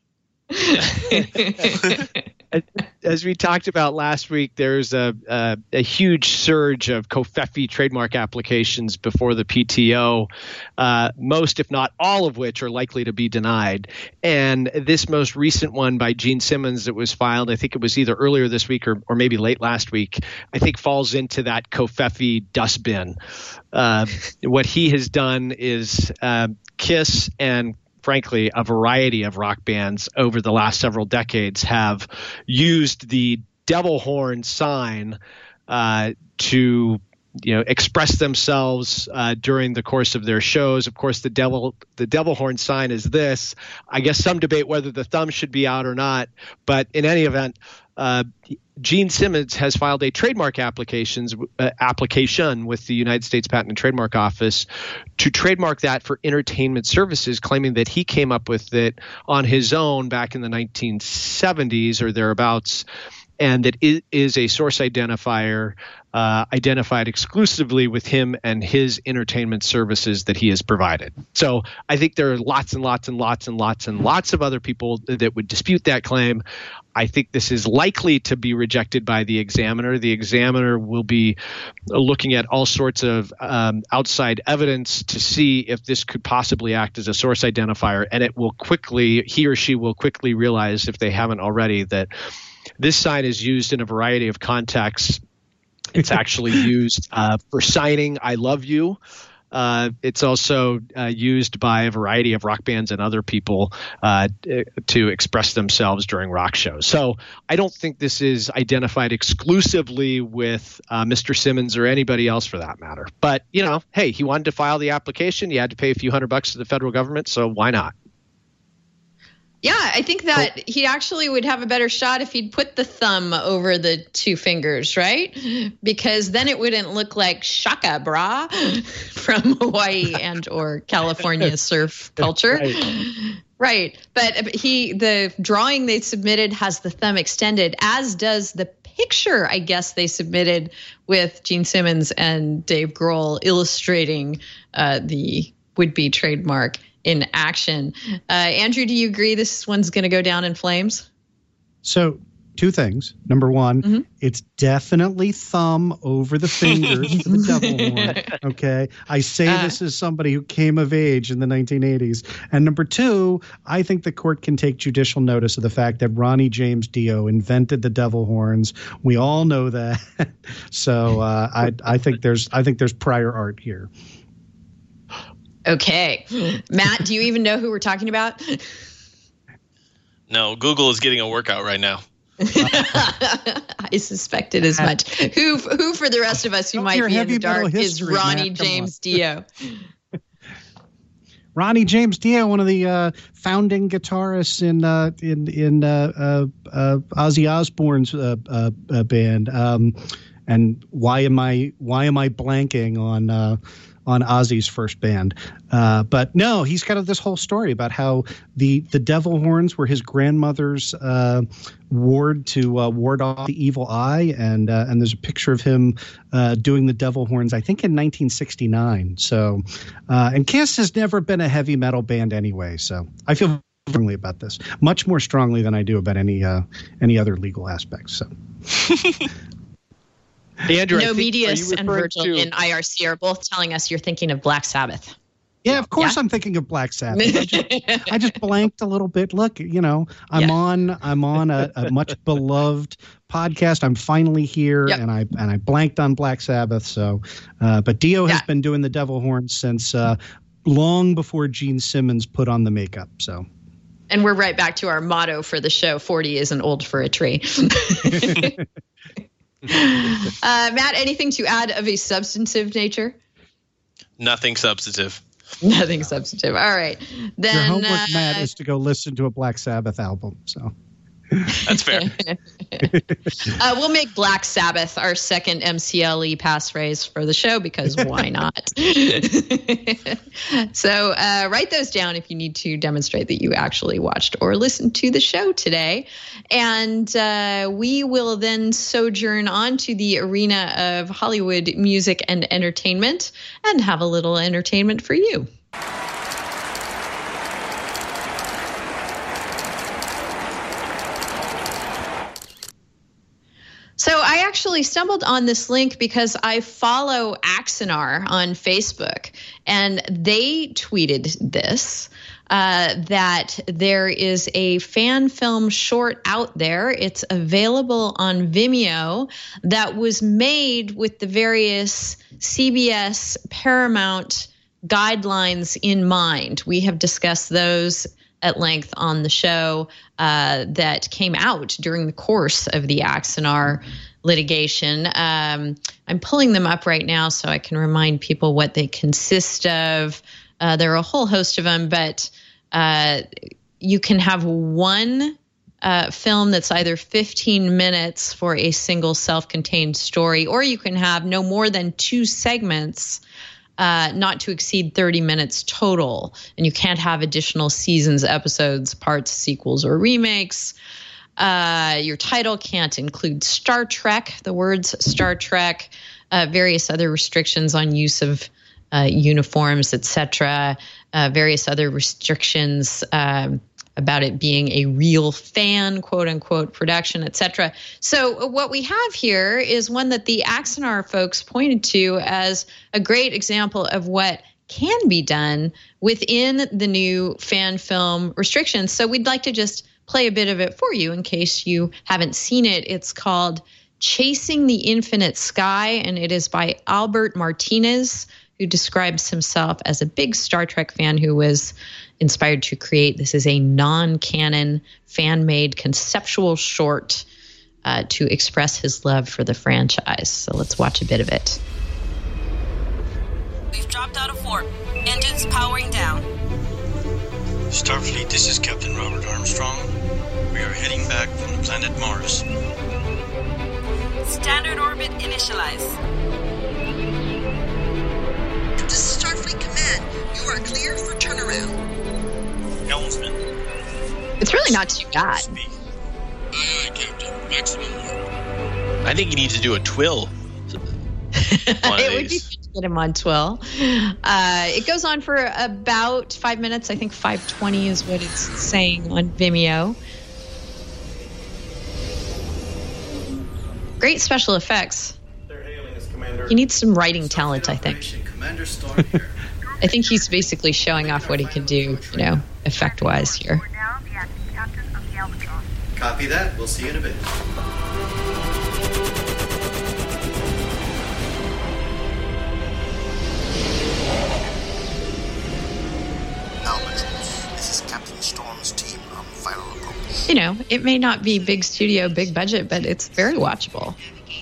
As we talked about last week, there's a huge surge of Covfefe trademark applications before the PTO, most, if not all of which are likely to be denied. And this most recent one by Gene Simmons that was filed, I think it was either earlier this week or maybe late last week, I think falls into that Covfefe dustbin. What he has done is Kiss and frankly, a variety of rock bands over the last several decades have used the devil horn sign to express themselves during the course of their shows. Of course, the devil horn sign is this. I guess some debate whether the thumb should be out or not, but in any event, Gene Simmons has filed a trademark application with the United States Patent and Trademark Office to trademark that for entertainment services, claiming that he came up with it on his own back in the 1970s or thereabouts, and that it is a source identifier identified exclusively with him and his entertainment services that he has provided. So I think there are lots and lots and lots and lots and lots of other people that would dispute that claim. I think this is likely to be rejected by the examiner. The examiner will be looking at all sorts of outside evidence to see if this could possibly act as a source identifier, and he or she will quickly realize, if they haven't already, that this sign is used in a variety of contexts. It's actually used for signing "I love you." It's also used by a variety of rock bands and other people to express themselves during rock shows. So I don't think this is identified exclusively with Mr. Simmons or anybody else for that matter. But, hey, he wanted to file the application. He had to pay a few $100 to the federal government. So why not? Yeah, I think that he actually would have a better shot if he'd put the thumb over the two fingers, right? Because then it wouldn't look like Shaka Bra from Hawaii and or California surf culture. Right. But the drawing they submitted has the thumb extended, as does the picture, I guess, they submitted with Gene Simmons and Dave Grohl illustrating the would-be trademark in action. Andrew, do you agree this one's going to go down in flames? So, two things. Number one, it's definitely thumb over the fingers for the devil horn. Okay. I say this as somebody who came of age in the 1980s. And number two, I think the court can take judicial notice of the fact that Ronnie James Dio invented the devil horns. We all know that. So I think there's prior art here. Okay. Matt, do you even know who we're talking about? No, Google is getting a workout right now. I suspected as much. Who for the rest of us who might be in the dark is Ronnie James Dio. Ronnie James Dio, one of the founding guitarists in Ozzy Osbourne's band. And why am I blanking on Ozzy's first band? But no, he's got this whole story about how the devil horns were his grandmother's ward to ward off the evil eye, and there's a picture of him doing the devil horns, I think in 1969. So, and Kiss has never been a heavy metal band anyway, so I feel strongly about this, much more strongly than I do about any other legal aspects. So. Andrew, No Medius and Virgil in IRC are both telling us you're thinking of Black Sabbath. Yeah, of course I'm thinking of Black Sabbath. I just blanked a little bit. Look, I'm on a much beloved podcast. I'm finally here, and I blanked on Black Sabbath. So, but Dio has been doing the devil horns since long before Gene Simmons put on the makeup. So. And we're right back to our motto for the show: 40 isn't old for a tree. Matt, anything to add of a substantive nature? Nothing substantive. Nothing substantive. All right. Then your homework, Matt, is to go listen to a Black Sabbath album. So That's fair. We'll make Black Sabbath our second MCLE passphrase for the show because why not? So write those down if you need to demonstrate that you actually watched or listened to the show today. And we will then sojourn onto the arena of Hollywood music and entertainment and have a little entertainment for you. So I actually stumbled on this link because I follow Axanar on Facebook, and they tweeted this, that there is a fan film short out there. It's available on Vimeo that was made with the various CBS Paramount guidelines in mind. We have discussed those at length on the show that came out during the course of the Axanar litigation. I'm pulling them up right now so I can remind people what they consist of. There are a whole host of them, but you can have one film that's either 15 minutes for a single self-contained story, or you can have no more than 2 segments, not to exceed 30 minutes total. And you can't have additional seasons, episodes, parts, sequels, or remakes. Your title can't include Star Trek, the words Star Trek, various other restrictions on use of uniforms, etc., various other restrictions about it being a real fan, quote unquote, production, etc. So what we have here is one that the Axanar folks pointed to as a great example of what can be done within the new fan film restrictions. So we'd like to just play a bit of it for you in case you haven't seen it. It's called Chasing the Infinite Sky, and it is by Albert Martinez, who describes himself as a big Star Trek fan who was inspired to create. This is a non-canon, fan-made conceptual short to express his love for the franchise. So let's watch a bit of it. We've dropped out of warp. Engines powering down. Starfleet, this is Captain Robert Armstrong. We are heading back from the planet Mars. Standard orbit initialize. This is Starfleet Command. You are clear for turnaround. Helmsman. It's really not too bad. Speak. Aye, Captain. Maximum warp. I think you need to do a twill. It would be good to get him on twill. It goes on for about 5 minutes. I think 5:20 is what it's saying on Vimeo. Great special effects. He needs some writing talent, I think. I think he's basically showing off what he can do, effect-wise here. Copy that. We'll see you in a bit. Albatross, this is Captain Storm's team on final approach. It may not be big studio, big budget, but it's very watchable.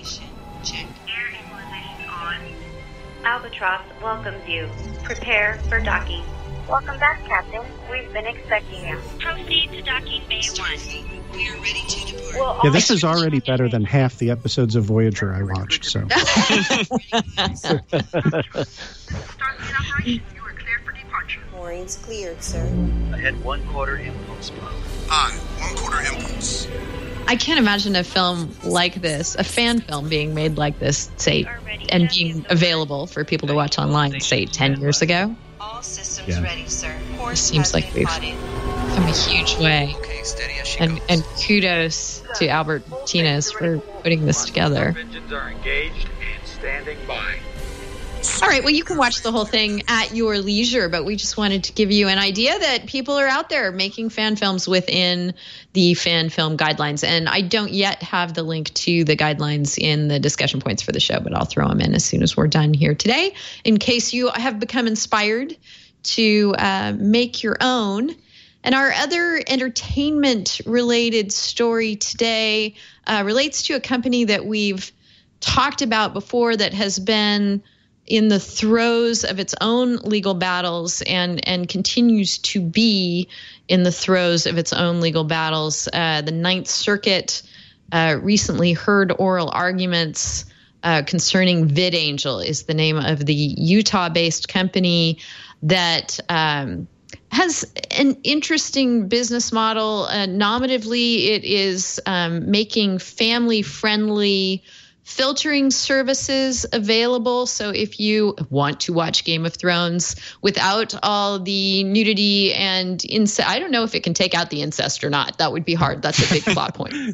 Albatross welcomes you. Prepare for docking. Welcome back, Captain. We've been expecting you. Proceed to docking Bay 1. We are ready to depart. Yeah, this is already better than half the episodes of Voyager I watched. So. Starfleet operation, you are clear for departure. Moorings cleared, sir. Ahead 1/4 impulse. Aye, 1/4 impulse. I can't imagine a film like this, a fan film being made like this, say, and being available for people to watch online, say, 10 years ago. All systems ready, sir. It seems like we've come a huge way. Okay, steady as she And kudos to Albert Martinez for putting this together. Engines are engaged and standing by. All right, well, you can watch the whole thing at your leisure, but we just wanted to give you an idea that people are out there making fan films within the fan film guidelines. And I don't yet have the link to the guidelines in the discussion points for the show, but I'll throw them in as soon as we're done here today, in case you have become inspired to make your own. And our other entertainment-related story today relates to a company that we've talked about before that has been in the throes of its own legal battles and continues to be in the throes of its own legal battles. The Ninth Circuit recently heard oral arguments concerning VidAngel, is the name of the Utah-based company that has an interesting business model. Nominatively, it is making family-friendly filtering services available. So if you want to watch Game of Thrones without all the nudity and incest, I don't know if it can take out the incest or not. That would be hard. That's a big plot point.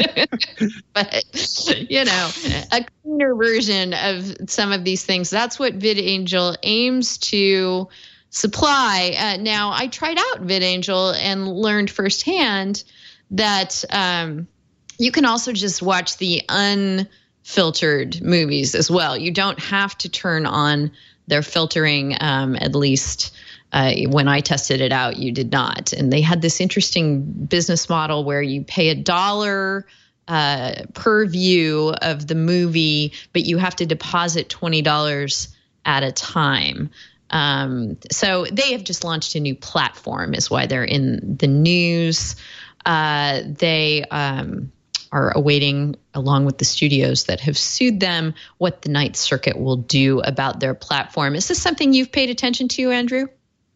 But, you know, a cleaner version of some of these things. That's what VidAngel aims to supply. Now, I tried out VidAngel and learned firsthand that you can also just watch the unfiltered movies as well. You don't have to turn on their filtering, at least when I tested it out, you did not. And they had this interesting business model where you pay $1 per view of the movie, but you have to deposit $20 at a time. So they have just launched a new platform, is why they're in the news. They are awaiting, along with the studios that have sued them, what the Ninth Circuit will do about their platform. Is this something you've paid attention to, Andrew?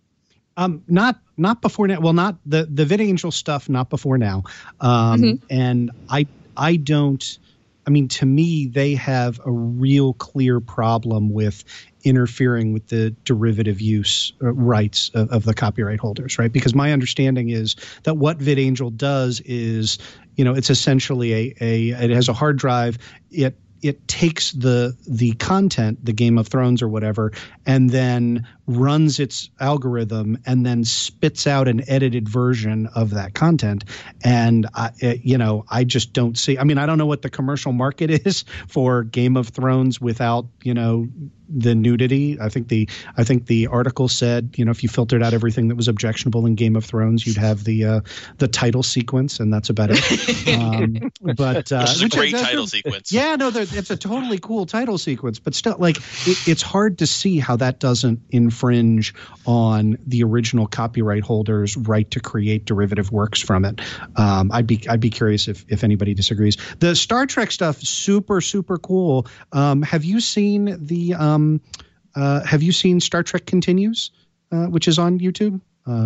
Not before now. Well, not the VidAngel stuff, not before now. And I don't. I mean, to me, they have a real clear problem with interfering with the derivative use rights of the copyright holders, right? Because my understanding is that what VidAngel does is, you know, it's essentially it has a hard drive. It takes the content, the Game of Thrones or whatever, and then runs its algorithm and then spits out an edited version of that content. And I just don't see. I mean, I don't know what the commercial market is for Game of Thrones without, you know, the nudity. I think the article said, you know, if you filtered out everything that was objectionable in Game of Thrones, you'd have the title sequence, and that's about it. But which is a great title sequence. Yeah, no, it's a totally cool title sequence, but still, like, it's hard to see how that doesn't infringe on the original copyright holder's right to create derivative works from it. I'd be curious if anybody disagrees. The Star Trek stuff, super, super cool. Have you seen Star Trek Continues, which is on YouTube?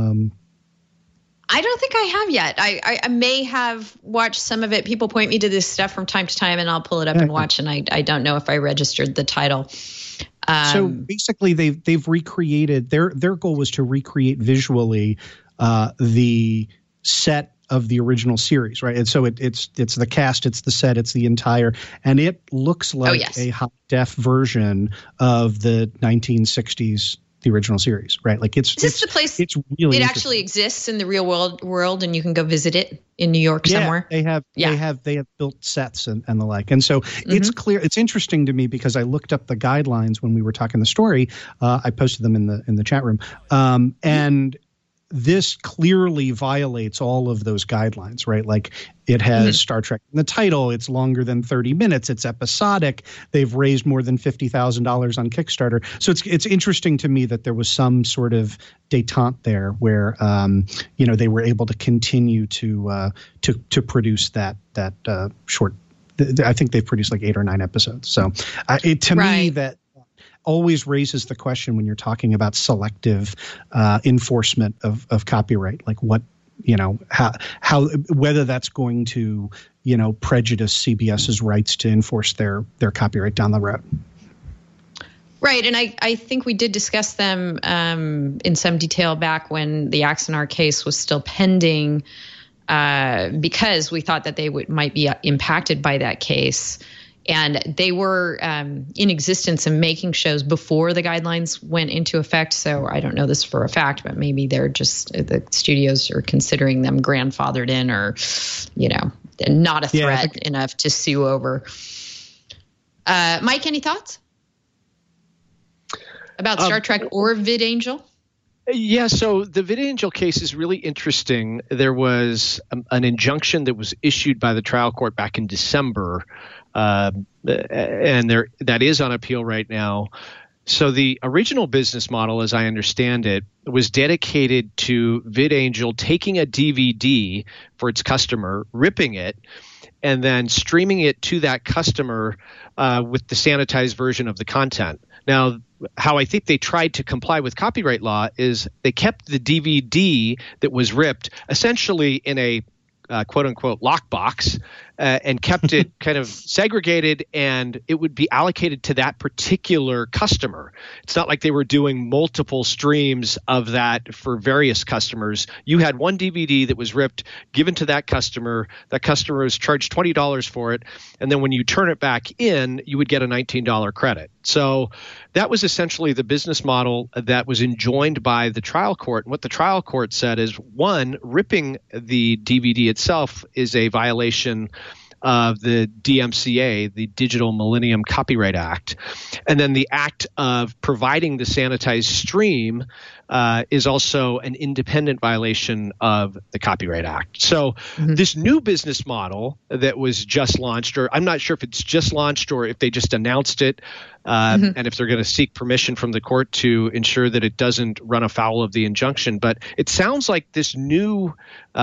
I don't think I have yet. I may have watched some of it. People point me to this stuff from time to time, and I'll pull it up and watch. And I don't know if I registered the title. So basically, they've recreated their goal was to recreate visually the set of the original series, right? And so it's the cast, it's the set, it's the entire, and it looks like a high def version of the 1960s, the original series, right? Like it's the place. It's really it actually exists in the real world, and you can go visit it in New York somewhere. They have built sets and the like, and so it's clear. It's interesting to me because I looked up the guidelines when we were talking the story. I posted them in the chat room, and this clearly violates all of those guidelines, right? Like it has Star Trek in the title. It's longer than 30 minutes. It's episodic. They've raised more than $50,000 on Kickstarter. So it's interesting to me that there was some sort of détente there where, they were able to continue to produce that short. I think they've produced like 8 or 9 episodes. So to me, that always raises the question when you're talking about selective enforcement of copyright, like what, how whether that's going to, prejudice CBS's rights to enforce their copyright down the road. Right. And I think we did discuss them in some detail back when the Axanar case was still pending, because we thought that they might be impacted by that case. And they were in existence and making shows before the guidelines went into effect. So I don't know this for a fact, but maybe they're just, the studios are considering them grandfathered in or, not a threat enough to sue over. Mike, any thoughts about Star Trek or VidAngel? Yeah, so the VidAngel case is really interesting. There was an injunction that was issued by the trial court back in December, and that is on appeal right now. So the original business model, as I understand it, was dedicated to VidAngel taking a DVD for its customer, ripping it, and then streaming it to that customer with the sanitized version of the content. Now, how I think they tried to comply with copyright law is they kept the DVD that was ripped essentially in a quote-unquote lockbox and kept it kind of segregated, and it would be allocated to that particular customer. It's not like they were doing multiple streams of that for various customers. You had one DVD that was ripped, given to that customer. That customer was charged $20 for it, and then when you turn it back in, you would get a $19 credit. So that was essentially the business model that was enjoined by the trial court. And what the trial court said is, one, ripping the DVD itself is a violation of the DMCA, the Digital Millennium Copyright Act. And then the act of providing the sanitized stream is also an independent violation of the Copyright Act. So this new business model that was just launched, or I'm not sure if it's just launched or if they just announced it, and if they're going to seek permission from the court to ensure that it doesn't run afoul of the injunction. But it sounds like this new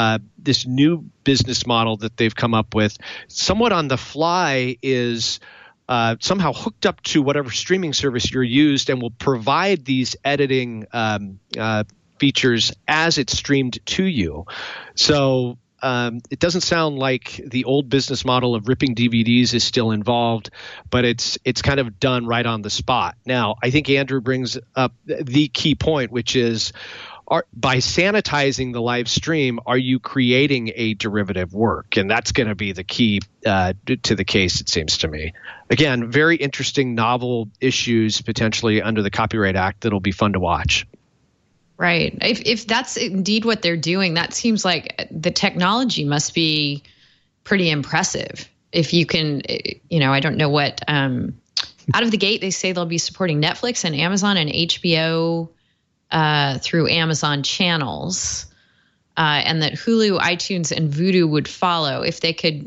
business model that they've come up with, somewhat on the fly, is somehow hooked up to whatever streaming service you're used and will provide these editing features as it's streamed to you. So it doesn't sound like the old business model of ripping DVDs is still involved, but it's kind of done right on the spot. Now, I think Andrew brings up the key point, which is, by sanitizing the live stream, are you creating a derivative work? And that's going to be the key to the case, it seems to me. Again, very interesting, novel issues potentially under the Copyright Act that'll be fun to watch. Right. If that's indeed what they're doing, that seems like the technology must be pretty impressive. If you can, I don't know what, out of the gate, they say they'll be supporting Netflix and Amazon and HBO through Amazon channels, and that Hulu, iTunes, and Vudu would follow if they could,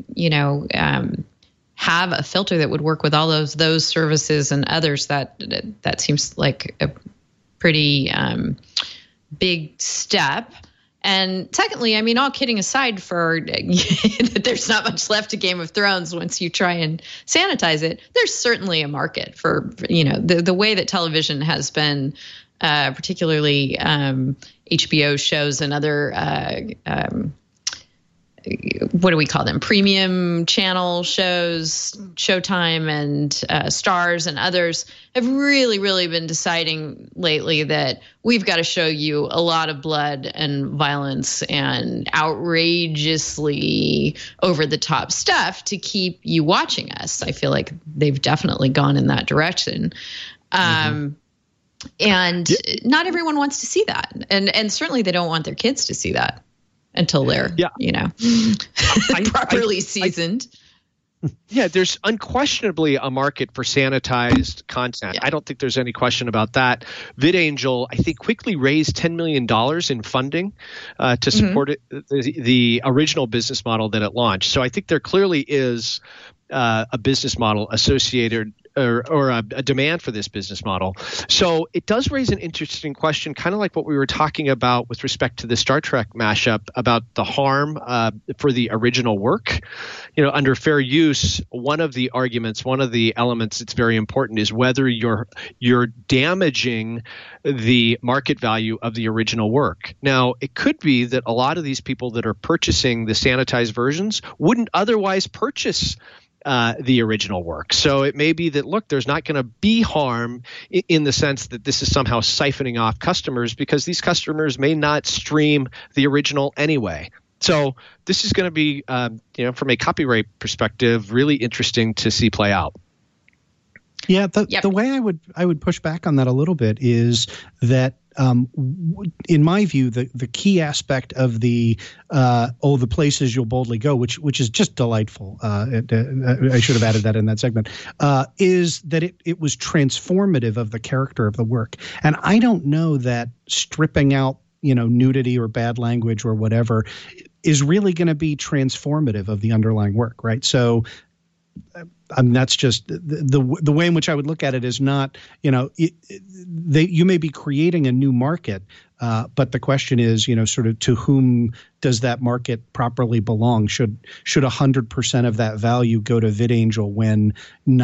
have a filter that would work with all those services and others. That seems like a pretty big step. And secondly, I mean, all kidding aside, for there's not much left to Game of Thrones once you try and sanitize it. There's certainly a market for the way that television has been. Particularly HBO shows and other, what do we call them? Premium channel shows, Showtime and Starz and others have really, really been deciding lately that we've got to show you a lot of blood and violence and outrageously over-the-top stuff to keep you watching us. I feel like they've definitely gone in that direction. And not everyone wants to see that. And certainly they don't want their kids to see that until they're, properly seasoned. There's unquestionably a market for sanitized content. I don't think there's any question about that. VidAngel, I think, quickly raised $10 million in funding to support the original business model that it launched. So I think there clearly is a business model associated or a demand for this business model. So it does raise an interesting question, kind of like what we were talking about with respect to the Star Trek mashup about the harm for the original work. Under fair use, one of the arguments, one of the elements that's very important is whether you're damaging the market value of the original work. Now, it could be that a lot of these people that are purchasing the sanitized versions wouldn't otherwise purchase the original work. So it may be that, look, there's not going to be harm in the sense that this is somehow siphoning off customers, because these customers may not stream the original anyway. So this is going to be, from a copyright perspective, really interesting to see play out. Yeah, the way I would push back on that a little bit is that in my view, the key aspect of the places you'll boldly go, which is just delightful. I should have added that in that segment. Is that it was transformative of the character of the work, and I don't know that stripping out nudity or bad language or whatever is really going to be transformative of the underlying work, right? So I mean, that's just the way in which I would look at it is not, you know, you may be creating a new market, but the question is, you know, sort of to whom does that market properly belong? Should 100% of that value go to VidAngel when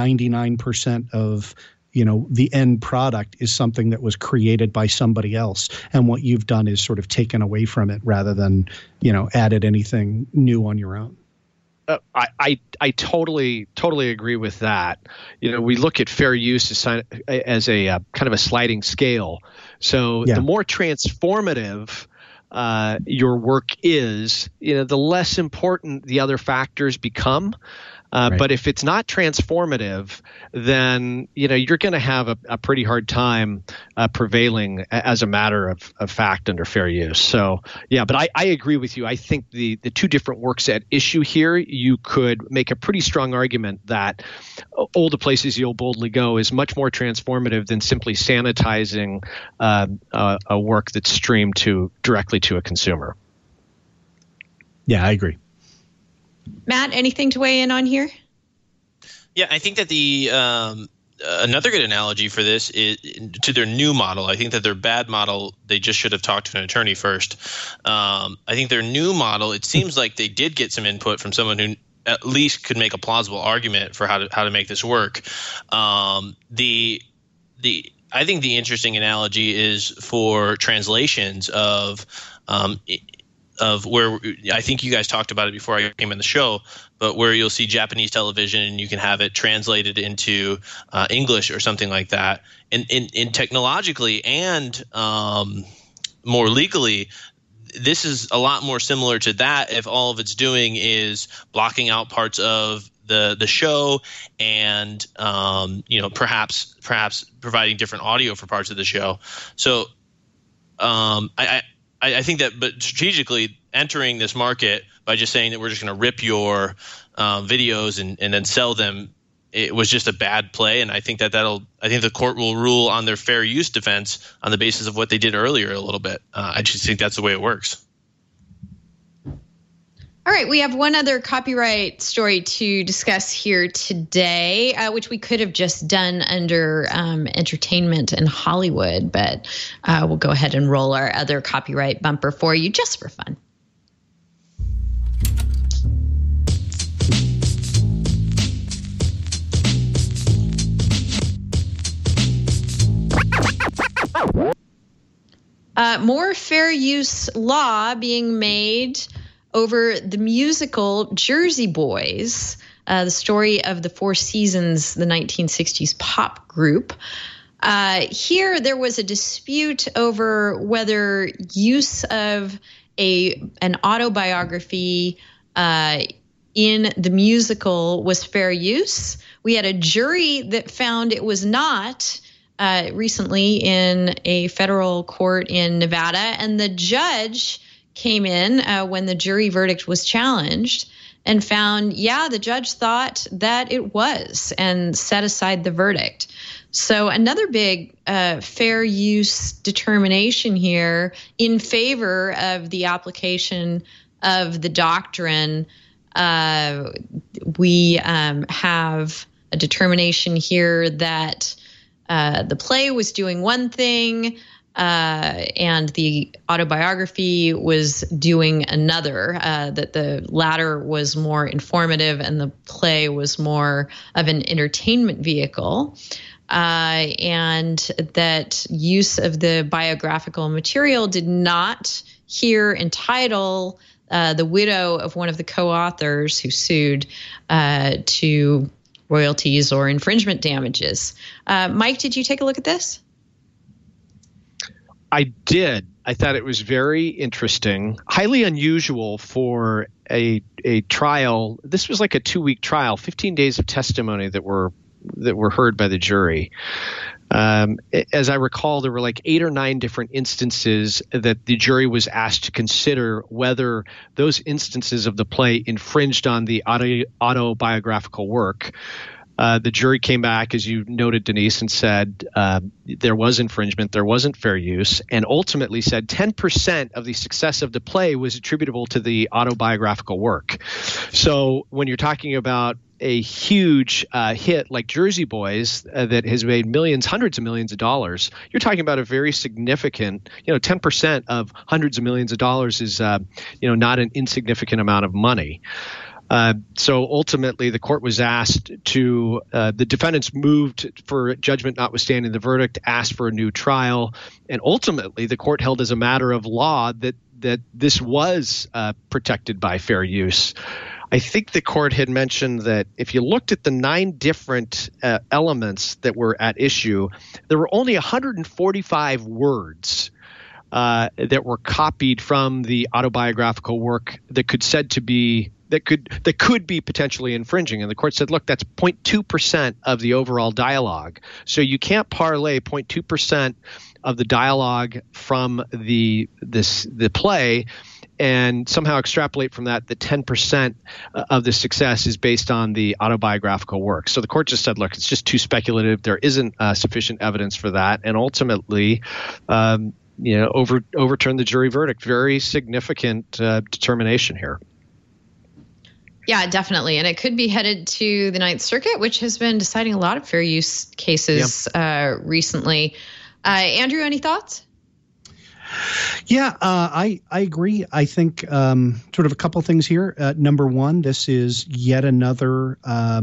99% of, you know, the end product is something that was created by somebody else, and what you've done is sort of taken away from it rather than, you know, added anything new on your own? I totally agree with that. You know, we look at fair use as a kind of a sliding scale. So the more transformative your work is, you know, the less important the other factors become. Right. But if it's not transformative, then, you know, you're going to have a pretty hard time prevailing as a matter of fact under fair use. So, yeah, but I agree with you. I think the two different works at issue here, you could make a pretty strong argument that All the Places You'll Boldly Go is much more transformative than simply sanitizing a work that's streamed directly to a consumer. Yeah, I agree. Matt, anything to weigh in on here? Yeah, I think that the another good analogy for this is to their new model. I think that their bad model, they just should have talked to an attorney first. I think their new model, it seems like they did get some input from someone who at least could make a plausible argument for how to make this work. I think the interesting analogy is for translations of where I think you guys talked about it before I came in the show, but where you'll see Japanese television and you can have it translated into English or something like that. And in technologically and more legally, this is a lot more similar to that if all of it's doing is blocking out parts of the show and you know, perhaps providing different audio for parts of the show. So I think that, but strategically entering this market by just saying that we're just going to rip your videos and then sell them, it was just a bad play. And I think that I think the court will rule on their fair use defense on the basis of what they did earlier a little bit. I just think that's the way it works. All right, we have one other copyright story to discuss here today, which we could have just done under entertainment and Hollywood, but we'll go ahead and roll our other copyright bumper for you just for fun. More fair use law being made over the musical Jersey Boys, the story of the Four Seasons, the 1960s pop group. Here, there was a dispute over whether use of an autobiography in the musical was fair use. We had a jury that found it was not recently in a federal court in Nevada, and the judge came in when the jury verdict was challenged and found, the judge thought that it was and set aside the verdict. So another big fair use determination here in favor of the application of the doctrine. We have a determination here that the play was doing one thing, and the autobiography was doing another, that the latter was more informative and the play was more of an entertainment vehicle, and that use of the biographical material did not here entitle the widow of one of the co-authors who sued to royalties or infringement damages. Mike, did you take a look at this? I did. I thought it was very interesting, highly unusual for a trial. This was like a 2-week trial, 15 days of testimony that were heard by the jury. As I recall, there were like 8 or 9 different instances that the jury was asked to consider whether those instances of the play infringed on the autobiographical work. The jury came back, as you noted, Denise, and said there was infringement, there wasn't fair use, and ultimately said 10% of the success of the play was attributable to the autobiographical work. So when you're talking about a huge hit like Jersey Boys that has made millions, hundreds of millions of dollars, you're talking about a very significant, 10% of hundreds of millions of dollars is, not an insignificant amount of money. So ultimately, the court was asked to, the defendants moved for judgment notwithstanding the verdict, asked for a new trial, and ultimately the court held as a matter of law that this was protected by fair use. I think the court had mentioned that if you looked at the 9 different elements that were at issue, there were only 145 words that were copied from the autobiographical work that could be potentially infringing. And the court said, look, that's 0.2% of the overall dialogue. So you can't parlay 0.2% of the dialogue from the play and somehow extrapolate from that 10% of the success is based on the autobiographical work. So the court just said, look, it's just too speculative. There isn't sufficient evidence for that. And ultimately, overturned the jury verdict. Very significant determination here. Yeah, definitely. And it could be headed to the Ninth Circuit, which has been deciding a lot of fair use cases recently. Andrew, any thoughts? Yeah, I agree. I think sort of a couple things here. Number one, this is yet another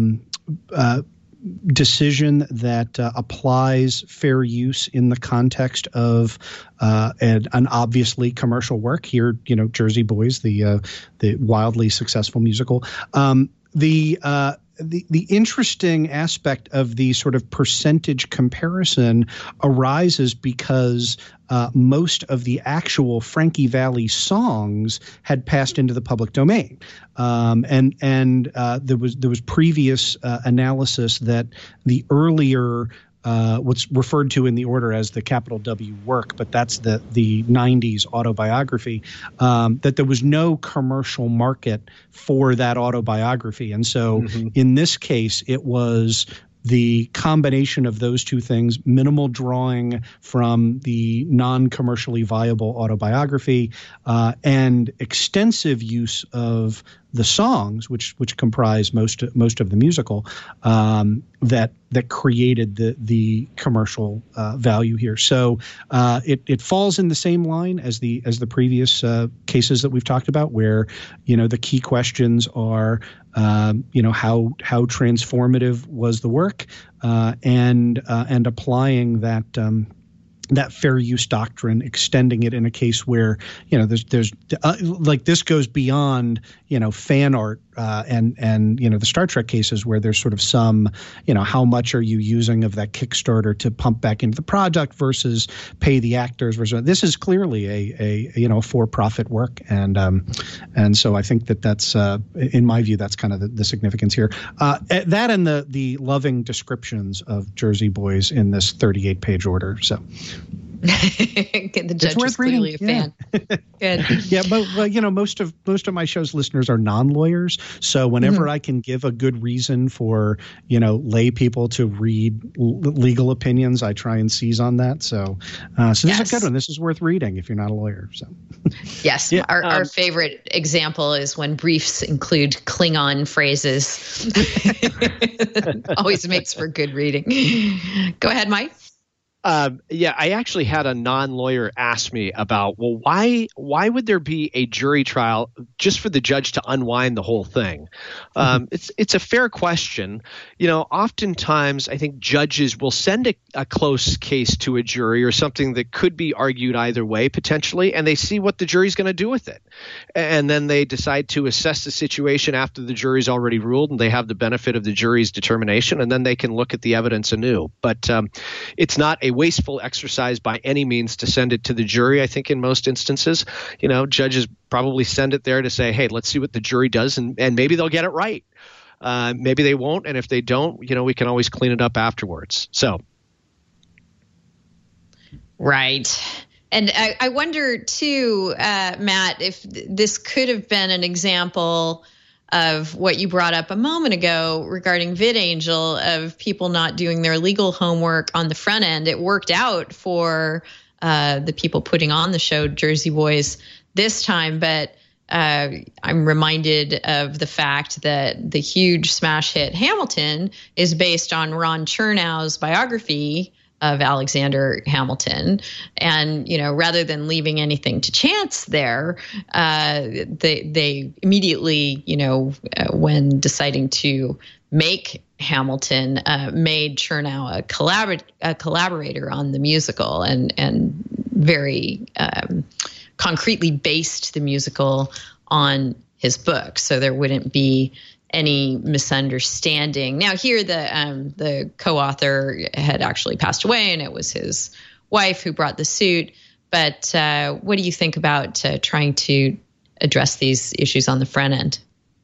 decision that applies fair use in the context of an obviously commercial work here. Jersey Boys, the wildly successful musical. The interesting aspect of the sort of percentage comparison arises because most of the actual Frankie Valli songs had passed into the public domain, and there was previous analysis that the earlier what's referred to in the order as the capital W work, but that's the 90s autobiography, that there was no commercial market for that autobiography. And so in this case, it was the combination of those two things, minimal drawing from the non-commercially viable autobiography and extensive use of the songs, which comprise most of the musical, that created the commercial value here. So it falls in the same line as the previous cases that we've talked about, where the key questions are how transformative was the work, and applying that fair use doctrine, extending it in a case where there's like this goes beyond fan art and the Star Trek cases where there's sort of some how much are you using of that Kickstarter to pump back into the project versus pay the actors versus this is clearly a for-profit work, and so I think that's in my view that's kind of the significance here. That and the loving descriptions of Jersey Boys in this 38-page order. So. The judge was clearly a fan. Good. Yeah, but most of my show's listeners are non-lawyers, so whenever I can give a good reason for lay people to read legal opinions, I try and seize on that. So this is a good one. This is worth reading if you're not a lawyer. So yes, our favorite example is when briefs include Klingon phrases. Always makes for good reading. Go ahead, Mike. I actually had a non-lawyer ask me about, well, why would there be a jury trial just for the judge to unwind the whole thing? It's a fair question. Oftentimes I think judges will send a close case to a jury or something that could be argued either way potentially, and they see what the jury's going to do with it. And then they decide to assess the situation after the jury's already ruled and they have the benefit of the jury's determination, and then they can look at the evidence anew. But it's not a wasteful exercise by any means to send it to the jury. I think in most instances, judges probably send it there to say, hey, let's see what the jury does, and maybe they'll get it right. Maybe they won't, and if they don't, we can always clean it up afterwards. So, right. And I wonder too, Matt, if this could have been an example of what you brought up a moment ago regarding VidAngel, of people not doing their legal homework on the front end. It worked out for the people putting on the show, Jersey Boys, this time, but I'm reminded of the fact that the huge smash hit Hamilton is based on Ron Chernow's biography of Alexander Hamilton. And, rather than leaving anything to chance there, they immediately, when deciding to make Hamilton, made Chernow a collaborator on the musical and very concretely based the musical on his book, so there wouldn't be any misunderstanding. Now, here the co-author had actually passed away, and it was his wife who brought the suit. But what do you think about trying to address these issues on the front end?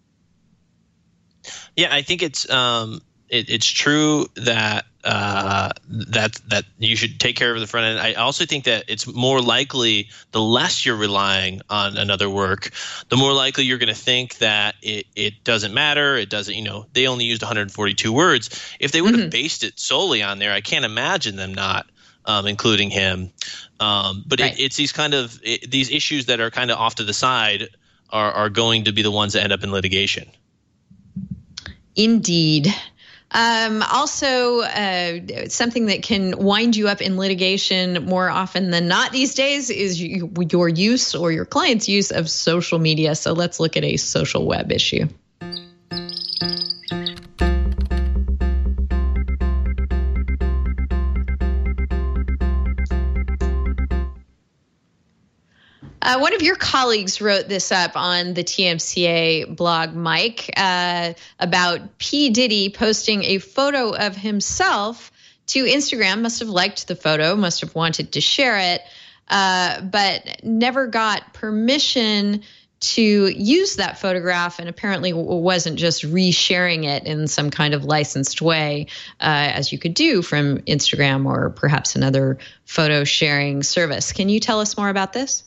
Yeah, I think it's true that that you should take care of the front end. I also think that it's more likely the less you're relying on another work, the more likely you're going to think that it doesn't matter. It doesn't, they only used 142 words. If they would have based it solely on there, I can't imagine them not including him. But right. It's these these issues that are kind of off to the side are going to be the ones that end up in litigation. Indeed. Also, something that can wind you up in litigation more often than not these days is your use or your client's use of social media. So let's look at a social web issue. One of your colleagues wrote this up on the TMCA blog, Mike, about P. Diddy posting a photo of himself to Instagram. Must have liked the photo, must have wanted to share it, but never got permission to use that photograph, and apparently wasn't just resharing it in some kind of licensed way, as you could do from Instagram or perhaps another photo sharing service. Can you tell us more about this?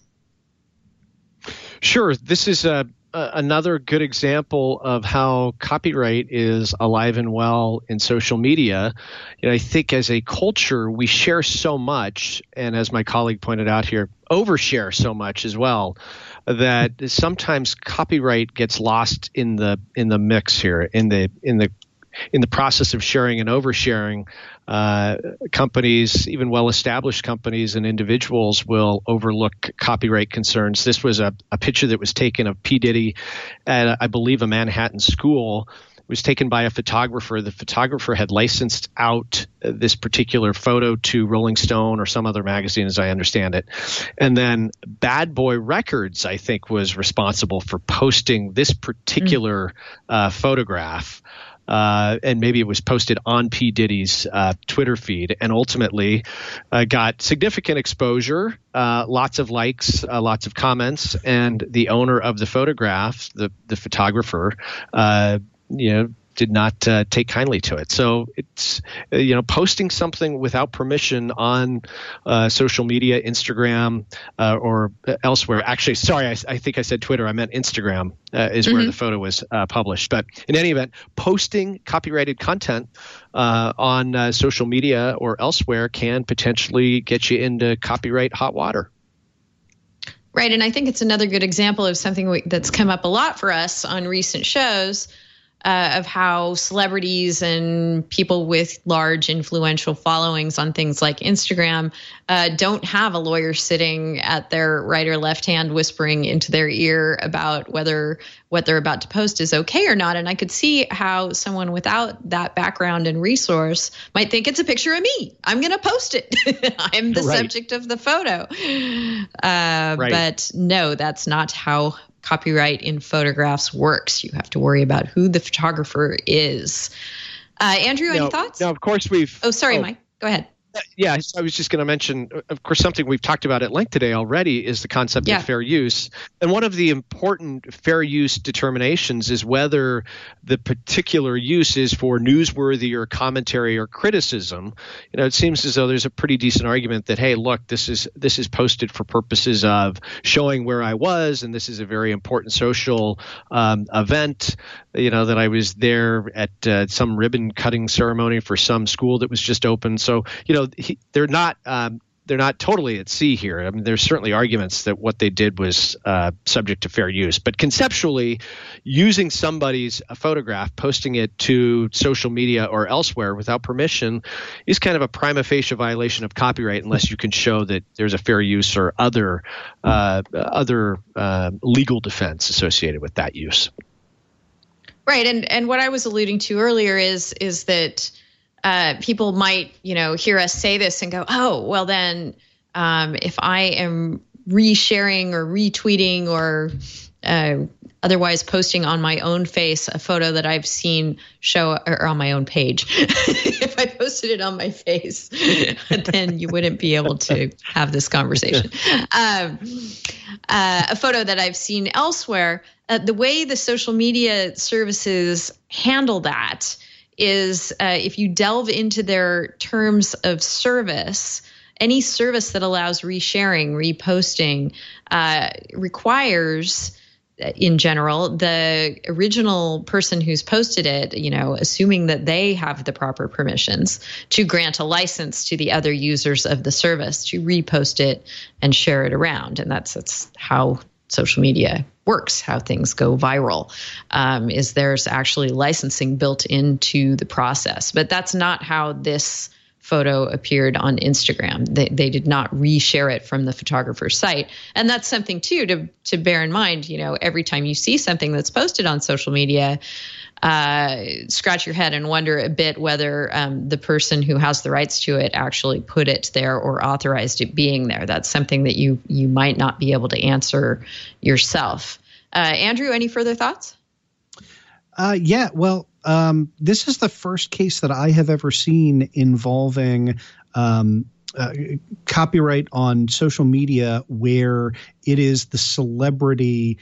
Sure. This is another good example of how copyright is alive and well in social media. I think as a culture, we share so much, and as my colleague pointed out here, overshare so much as well, that sometimes copyright gets lost in the mix here, in the process of sharing and oversharing. Companies, even well-established companies and individuals, will overlook copyright concerns. This was a picture that was taken of P. Diddy at, I believe, a Manhattan school. It was taken by a photographer. The photographer had licensed out this particular photo to Rolling Stone or some other magazine, as I understand it. And then Bad Boy Records, I think, was responsible for posting this particular photograph. And maybe it was posted on P. Diddy's Twitter feed, and ultimately got significant exposure, lots of likes, lots of comments, and the owner of the photograph, the photographer, did not take kindly to it. So it's, posting something without permission on social media, Instagram, or elsewhere. Actually, sorry, I think I said Twitter. I meant Instagram is where the photo was published. But in any event, posting copyrighted content on social media or elsewhere can potentially get you into copyright hot water. Right. And I think it's another good example of something that's come up a lot for us on recent shows, of how celebrities and people with large influential followings on things like Instagram don't have a lawyer sitting at their right or left hand whispering into their ear about whether what they're about to post is okay or not. And I could see how someone without that background and resource might think it's a picture of me. I'm going to post it. I'm the subject of the photo. But no, that's not how copyright in photographs works. You have to worry about who the photographer is. Andrew, any thoughts? No, of course we've. Oh, sorry, Mike. Go ahead. Yeah, I was just going to mention, of course, something we've talked about at length today already is the concept of fair use. And one of the important fair use determinations is whether the particular use is for newsworthy or commentary or criticism. It seems as though there's a pretty decent argument that, hey, look, this is posted for purposes of showing where I was, and this is a very important social event. That I was there at some ribbon cutting ceremony for some school that was just open. So, they're not totally at sea here. I mean, there's certainly arguments that what they did was subject to fair use. But conceptually, using somebody's photograph, posting it to social media or elsewhere without permission is kind of a prima facie violation of copyright unless you can show that there's a fair use or other legal defense associated with that use. Right. And what I was alluding to earlier is that people might, hear us say this and go, oh, well, then if I am resharing or retweeting or otherwise posting on my own face a photo that I've seen or on my own page, if I posted it on my face, then you wouldn't be able to have this conversation. A photo that I've seen elsewhere, the way the social media services handle that is if you delve into their terms of service, any service that allows resharing, reposting requires, in general, the original person who's posted it, assuming that they have the proper permissions, to grant a license to the other users of the service to repost it and share it around. And that's how social media works, how things go viral, is there's actually licensing built into the process. But that's not how this photo appeared on Instagram. They did not reshare it from the photographer's site. And that's something, too, to bear in mind. Every time you see something that's posted on social media, scratch your head and wonder a bit whether the person who has the rights to it actually put it there or authorized it being there. That's something that you might not be able to answer yourself. Andrew, any further thoughts? Yeah, well, this is the first case that I have ever seen involving copyright on social media where it is the celebrity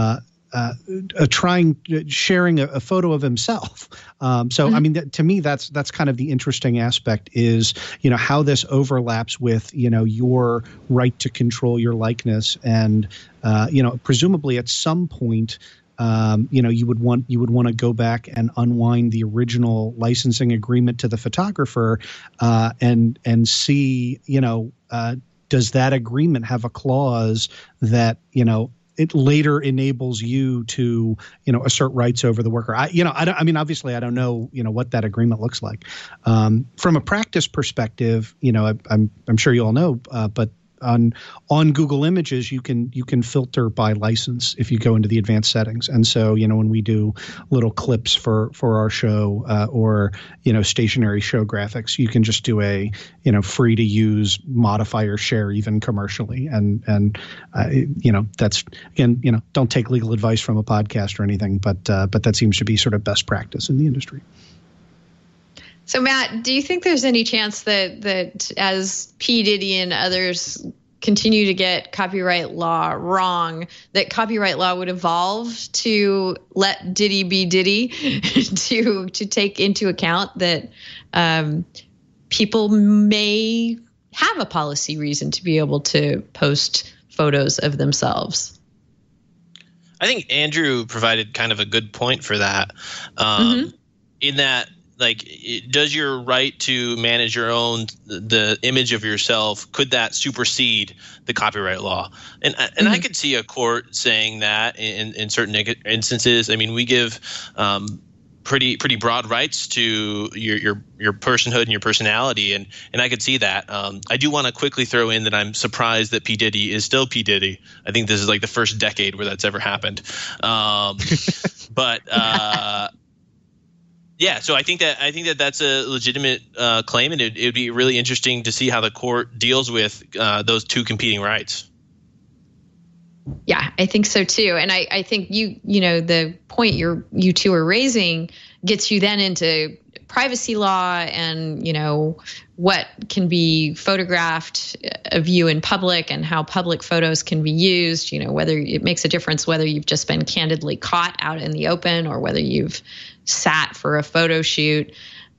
sharing a photo of himself. I mean, to me, that's kind of the interesting aspect is, how this overlaps with, your right to control your likeness. And, presumably at some point, you would want to go back and unwind the original licensing agreement to the photographer and see, does that agreement have a clause that, it later enables you to, assert rights over the worker. Obviously I don't know, what that agreement looks like. From a practice perspective, I'm sure you all know, but on Google Images, you can filter by license if you go into the advanced settings. And so, when we do little clips for our show or, stationary show graphics, you can just do a, free to use modifier share even commercially. And that's, again, don't take legal advice from a podcast or anything, but that seems to be sort of best practice in the industry. So, Matt, do you think there's any chance that as P. Diddy and others continue to get copyright law wrong, that copyright law would evolve to let Diddy be Diddy, to take into account that people may have a policy reason to be able to post photos of themselves? I think Andrew provided kind of a good point for that, in that, does your right to manage your own, the image of yourself, could that supersede the copyright law? And I could see a court saying that in certain instances. I mean, we give pretty broad rights to your personhood and your personality, and I could see that. I do want to quickly throw in that I'm surprised that P. Diddy is still P. Diddy. I think this is like the first decade where that's ever happened. Yeah, so I think that that's a legitimate claim, and it would be really interesting to see how the court deals with those two competing rights. Yeah, I think so too, and I think the point you two are raising gets you then into privacy law and, what can be photographed of you in public and how public photos can be used, whether it makes a difference whether you've just been candidly caught out in the open or whether you've sat for a photo shoot.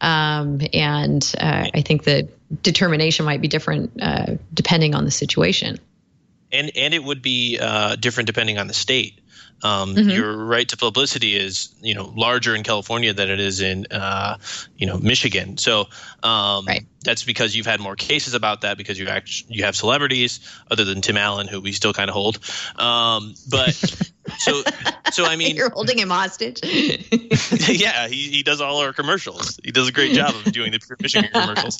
I think the determination might be different depending on the situation. And it would be different depending on the state. Mm-hmm. Your right to publicity is, larger in California than it is in, Michigan. So that's because you've had more cases about that because you have celebrities other than Tim Allen, who we still kind of hold. But so I mean, you're holding him hostage. Yeah, he does all our commercials. He does a great job of doing the Pure Michigan commercials.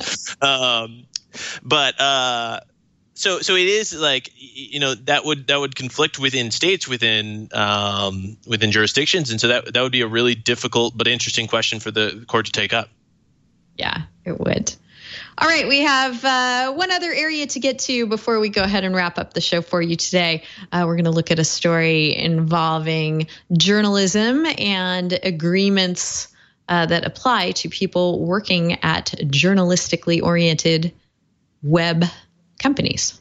So it is like, that would conflict within states, within jurisdictions. And so that would be a really difficult but interesting question for the court to take up. Yeah, it would. All right. We have one other area to get to before we go ahead and wrap up the show for you today. We're going to look at a story involving journalism and agreements that apply to people working at journalistically oriented web companies.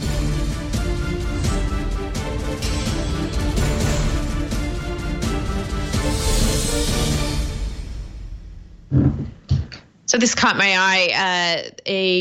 So this caught my eye.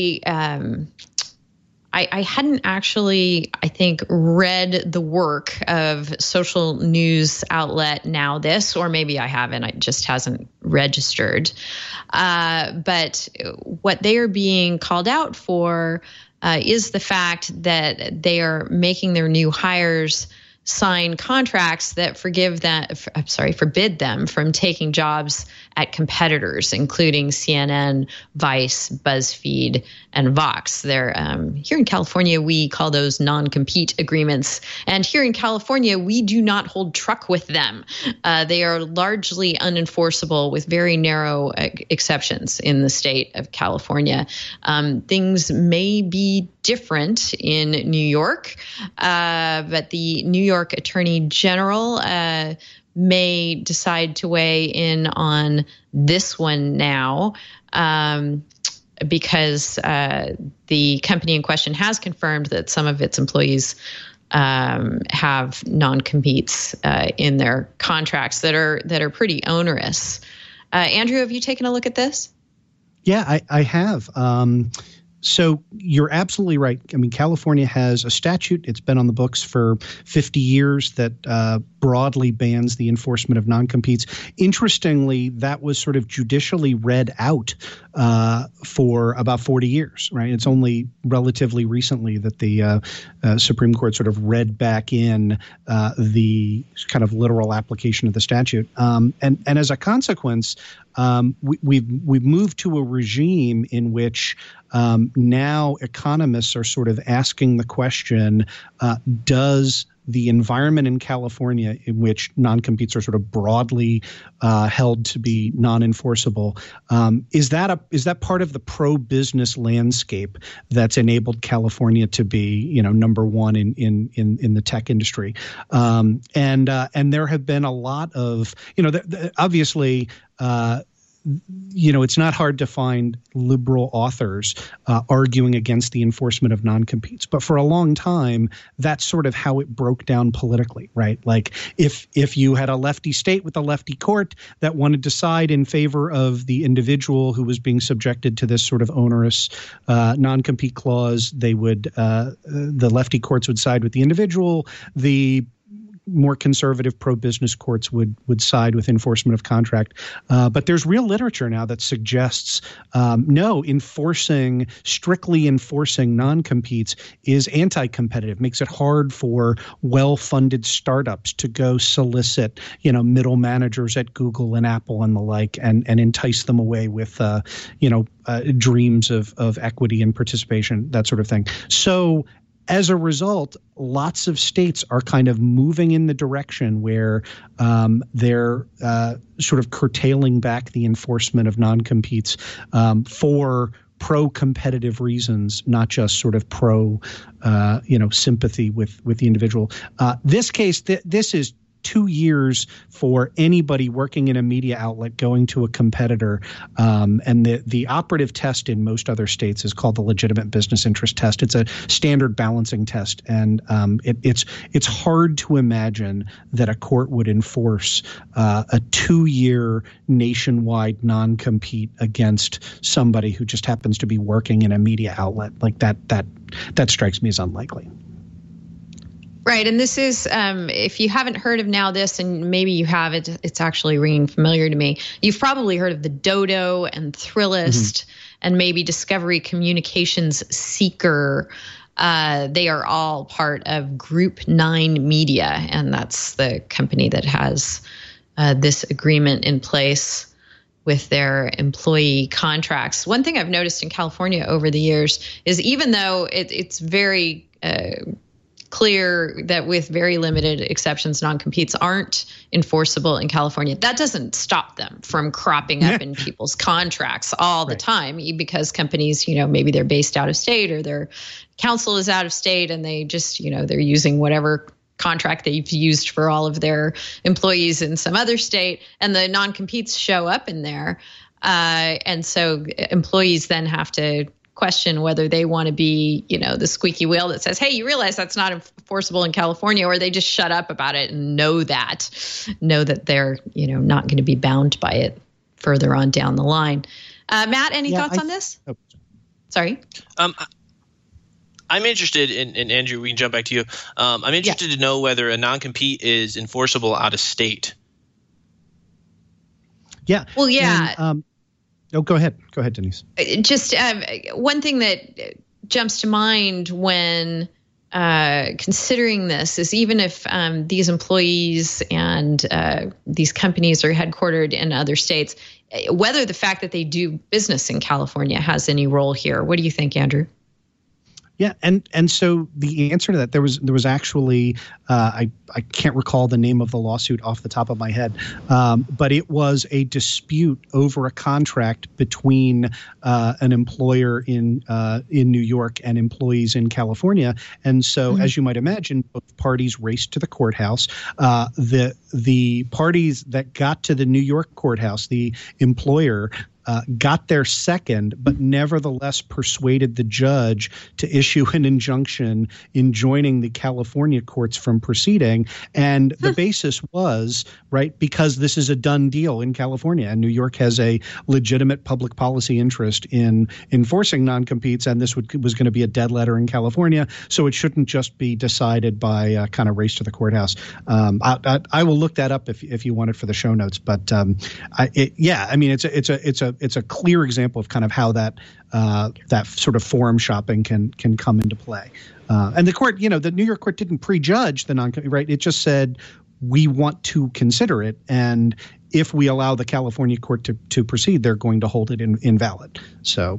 I hadn't actually, I think, read the work of social news outlet Now This, or maybe I haven't. It just hasn't registered. But what they are being called out for is the fact that they are making their new hires sign contracts that forbid them from taking jobs at competitors, including CNN, Vice, BuzzFeed, and Vox. They're here in California, we call those non-compete agreements. And here in California, we do not hold truck with them. They are largely unenforceable with very narrow exceptions in the state of California. Things may be different in New York, but the New York Attorney General may decide to weigh in on this one now, because the company in question has confirmed that some of its employees have non-competes in their contracts that are pretty onerous. Andrew, have you taken a look at this? Yeah, I have. So you're absolutely right. I mean, California has a statute. It's been on the books for 50 years that broadly bans the enforcement of non-competes. Interestingly, that was sort of judicially read out for about 40 years, right? It's only relatively recently that the Supreme Court sort of read back in the kind of literal application of the statute. And as a consequence, we've moved to a regime in which now economists are sort of asking the question, does the environment in California in which non-competes are sort of broadly held to be non-enforceable, is that part of the pro-business landscape that's enabled California to be, number one in the tech industry? And there have been a lot of, obviously. It's not hard to find liberal authors arguing against the enforcement of non-competes. But for a long time, that's sort of how it broke down politically, right? Like if you had a lefty state with a lefty court that wanted to side in favor of the individual who was being subjected to this sort of onerous non-compete clause, they would the lefty courts would side with the individual. The more conservative pro-business courts would side with enforcement of contract. But there's real literature now that suggests strictly enforcing non-competes is anti-competitive, makes it hard for well-funded startups to go solicit, middle managers at Google and Apple and the like and entice them away with, dreams of equity and participation, that sort of thing. So as a result, lots of states are kind of moving in the direction where they're sort of curtailing back the enforcement of non-competes for pro-competitive reasons, not just sort of pro, sympathy with the individual. This case, this is 2 years for anybody working in a media outlet going to a competitor. And the operative test in most other states is called the legitimate business interest test. It's a standard balancing test. And it's hard to imagine that a court would enforce a 2-year nationwide non-compete against somebody who just happens to be working in a media outlet. Like that strikes me as unlikely. Right. And this is, if you haven't heard of Now This, and maybe you have, it's actually ringing familiar to me. You've probably heard of the Dodo and Thrillist and maybe Discovery Communications Seeker. They are all part of Group 9 Media, and that's the company that has this agreement in place with their employee contracts. One thing I've noticed in California over the years is even though it's very clear that with very limited exceptions, non-competes aren't enforceable in California, that doesn't stop them from cropping up in people's contracts all the time, because companies, maybe they're based out of state or their counsel is out of state and they just, they're using whatever contract they've used for all of their employees in some other state, and the non-competes show up in there. And so employees then have to question whether they want to be, the squeaky wheel that says, hey, you realize that's not enforceable in California, or they just shut up about it and know that they're, not going to be bound by it further on down the line. Matt, any thoughts on this? Oh. Sorry. I'm interested in Andrew, we can jump back to you. I'm interested to know whether a non-compete is enforceable out of state. Yeah. Well, yeah. And, go ahead. Go ahead, Denise. Just one thing that jumps to mind when considering this is even if these employees and these companies are headquartered in other states, whether the fact that they do business in California has any role here. What do you think, Andrew? Yeah, and so the answer to that, there was actually I can't recall the name of the lawsuit off the top of my head, but it was a dispute over a contract between an employer in New York and employees in California, and so as you might imagine, both parties raced to the courthouse. The parties that got to the New York courthouse, the employer, got there second, but nevertheless persuaded the judge to issue an injunction enjoining the California courts from proceeding. And the basis was, because this is a done deal in California, and New York has a legitimate public policy interest in enforcing non-competes, and this was going to be a dead letter in California, so it shouldn't just be decided by kind of race to the courthouse. I will look that up if you want it for the show notes, but it's a clear example of kind of how that sort of forum shopping can come into play. And the court, the New York court didn't prejudge the non-compete, right? It just said, we want to consider it, and if we allow the California court to proceed, they're going to hold it invalid. So,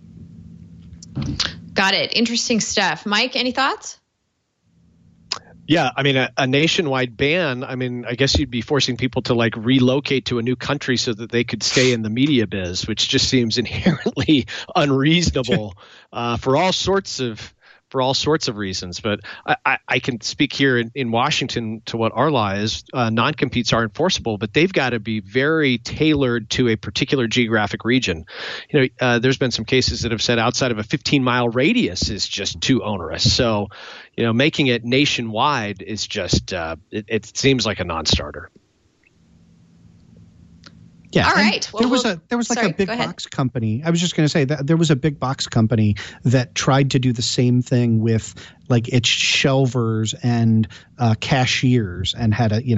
got it. Interesting stuff. Mike, any thoughts? Yeah, I mean, a nationwide ban, I guess you'd be forcing people to relocate to a new country so that they could stay in the media biz, which just seems inherently unreasonable for all sorts of reasons. But I can speak here in Washington to what our law is. Non-competes are enforceable, but they've got to be very tailored to a particular geographic region. There's been some cases that have said outside of a 15-mile radius is just too onerous. So, making it nationwide is just it seems like a non-starter. Yeah. All right. Well, there was a big box company. I was just going to say that there was a big box company that tried to do the same thing with its shelvers and cashiers, and had a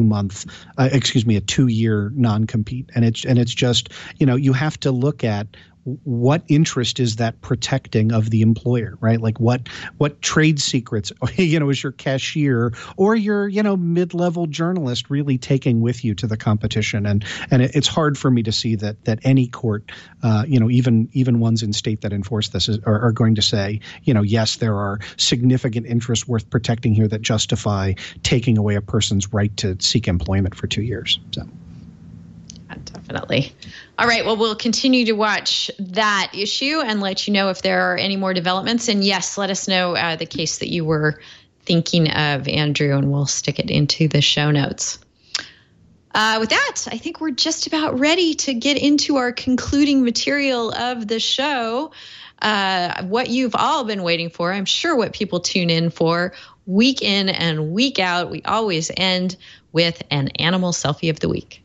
2-year non-compete. And it's just, you have to look at what interest is that protecting of the employer, right? What trade secrets, is your cashier or your, mid-level journalist really taking with you to the competition? And it's hard for me to see that any court, even ones in state that enforce this are going to say, yes, there are significant interests worth protecting here that justify taking away a person's right to seek employment for 2 years. So. Definitely. All right. Well, we'll continue to watch that issue and let you know if there are any more developments. And yes, let us know the case that you were thinking of, Andrew, and we'll stick it into the show notes. With that, I think we're just about ready to get into our concluding material of the show. What you've all been waiting for, I'm sure what people tune in for week in and week out. We always end with an animal selfie of the week.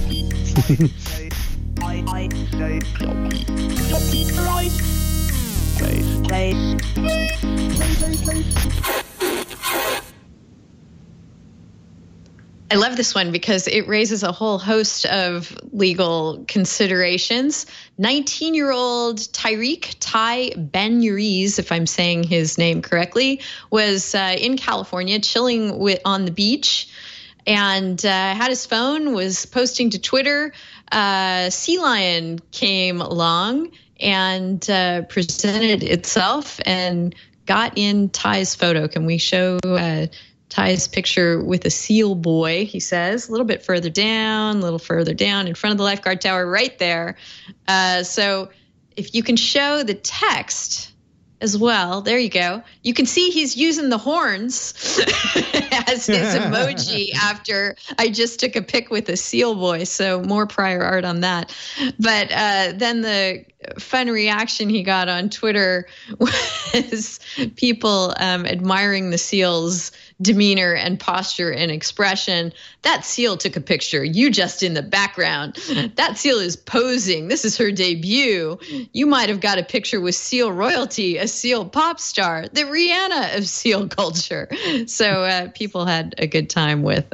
I love this one because it raises a whole host of legal considerations. 19-year-old Tyreek Ty Ben-Uriz, if I'm saying his name correctly, was in California chilling on the beach and had his phone, was posting to Twitter. Sea lion came along and presented itself and got in Ty's photo. Can we show Ty's picture with a seal boy, he says, a little bit further down, in front of the lifeguard tower right there. So if you can show the text as well, there you go. You can see he's using the horns as his emoji after I just took a pic with a seal boy. So more prior art on that. But then the fun reaction he got on Twitter was people admiring the seal's demeanor and posture and expression. That seal took a picture. You just in the background. That seal is posing. This is her debut. You might have got a picture with seal royalty, a seal pop star, the Rihanna of seal culture. So people had a good time with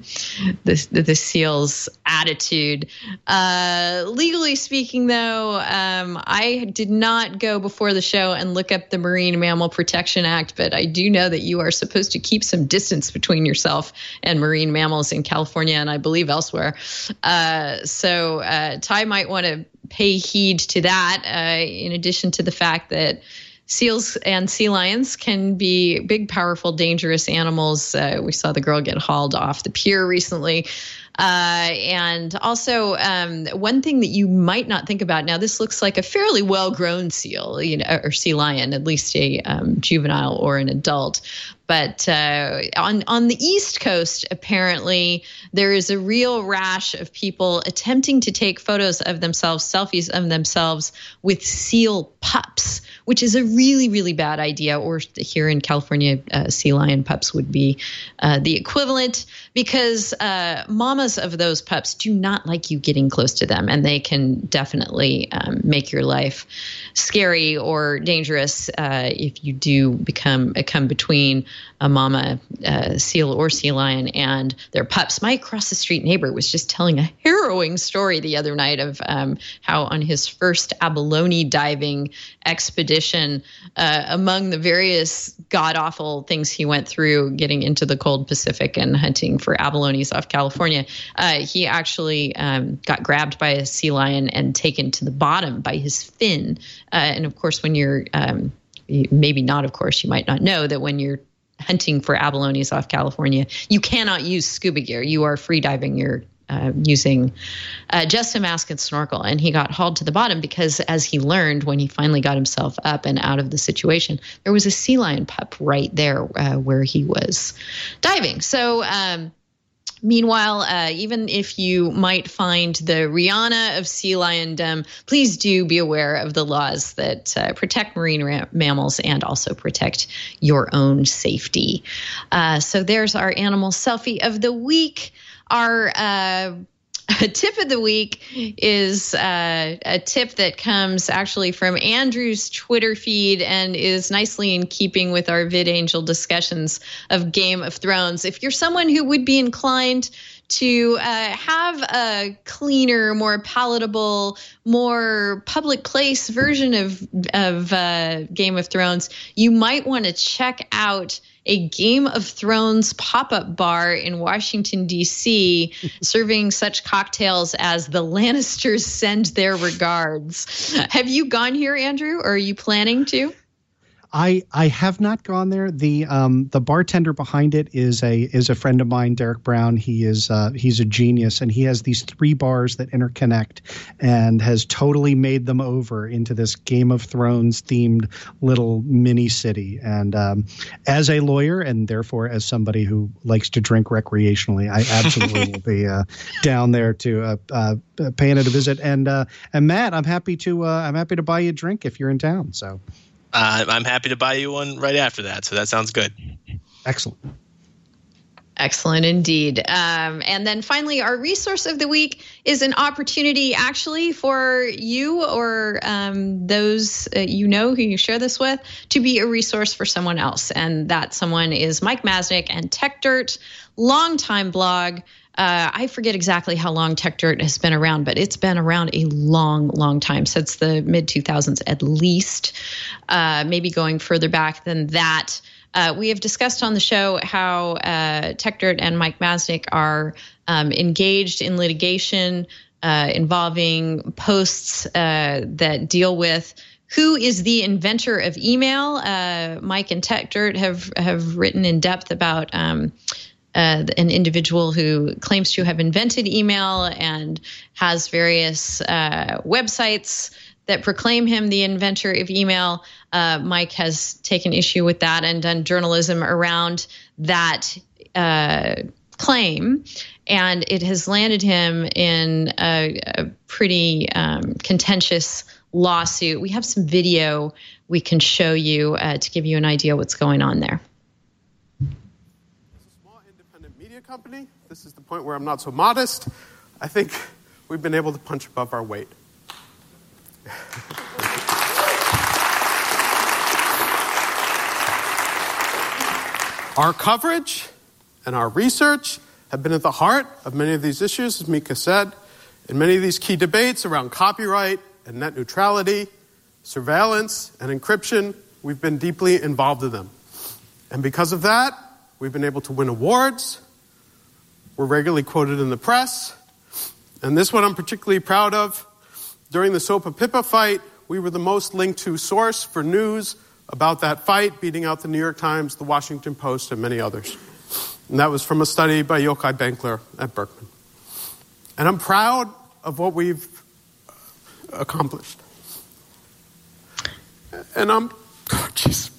the seal's attitude. Legally speaking, though, I did not go before the show and look up the Marine Mammal Protection Act, but I do know that you are supposed to keep some distance between yourself and marine mammals in California and I believe elsewhere. So Ty might want to pay heed to that, in addition to the fact that seals and sea lions can be big, powerful, dangerous animals. We saw the girl get hauled off the pier recently. And also, one thing that you might not think about now, this looks like a fairly well-grown seal, or sea lion, at least a juvenile or an adult. But on the East Coast, apparently, there is a real rash of people attempting to take photos of themselves, selfies of themselves with seal pups, which is a really, really bad idea. Or here in California, sea lion pups would be the equivalent, because mamas of those pups do not like you getting close to them, and they can definitely make your life scary or dangerous if you do come between a mama seal or sea lion and their pups. My across the street neighbor was just telling a harrowing story the other night of how on his first abalone diving expedition, among the various god-awful things he went through getting into the cold Pacific and hunting for abalones off California, he actually got grabbed by a sea lion and taken to the bottom by his fin. And of course, when you're maybe not, of course, you might not know that when you're hunting for abalones off California, you cannot use scuba gear. You are free diving. You're using just a mask and snorkel. And he got hauled to the bottom because, as he learned when he finally got himself up and out of the situation, there was a sea lion pup right there where he was diving. So meanwhile, even if you might find the Rihanna of sea liondom, please do be aware of the laws that protect marine mammals and also protect your own safety. So there's our animal selfie of the week. Our tip of the week is a tip that comes actually from Andrew's Twitter feed and is nicely in keeping with our VidAngel discussions of Game of Thrones. If you're someone who would be inclined to have a cleaner, more palatable, more public place version of Game of Thrones, you might want to check out a Game of Thrones pop-up bar in Washington, D.C., serving such cocktails as the Lannisters send their regards. Have you gone here, Andrew, or are you planning to? I have not gone there. The bartender behind it is a friend of mine, Derek Brown. He's a genius, and he has these 3 bars that interconnect, and has totally made them over into this Game of Thrones themed little mini city. And as a lawyer, and therefore as somebody who likes to drink recreationally, I absolutely will be down there to paying it a visit. And Matt, I'm happy to buy you a drink if you're in town. So. I'm happy to buy you one right after that. So that sounds good. Excellent. Excellent indeed. And then finally, our resource of the week is an opportunity actually for you or those who you share this with to be a resource for someone else. And that someone is Mike Masnick and Techdirt, longtime blog. I forget exactly how long Techdirt has been around, but it's been around a long, long time, since the mid-2000s at least, maybe going further back than that. We have discussed on the show how Techdirt and Mike Masnick are engaged in litigation involving posts that deal with who is the inventor of email. Mike and Techdirt have written in depth about an individual who claims to have invented email and has various websites that proclaim him the inventor of email. Mike has taken issue with that and done journalism around that claim, and it has landed him in a pretty contentious lawsuit. We have some video we can show you to give you an idea what's going on there. Company. This is the point where I'm not so modest. I think we've been able to punch above our weight. Our coverage and our research have been at the heart of many of these issues, as Mika said, in many of these key debates around copyright and net neutrality, surveillance and encryption. We've been deeply involved in them. And because of that, we've been able to win awards. We're regularly quoted in the press. And this one I'm particularly proud of. During the SOPA PIPA fight, we were the most linked to source for news about that fight, beating out the New York Times, the Washington Post, and many others. And that was from a study by Yochai Benkler at Berkman. And I'm proud of what we've accomplished. And I'm, jeez.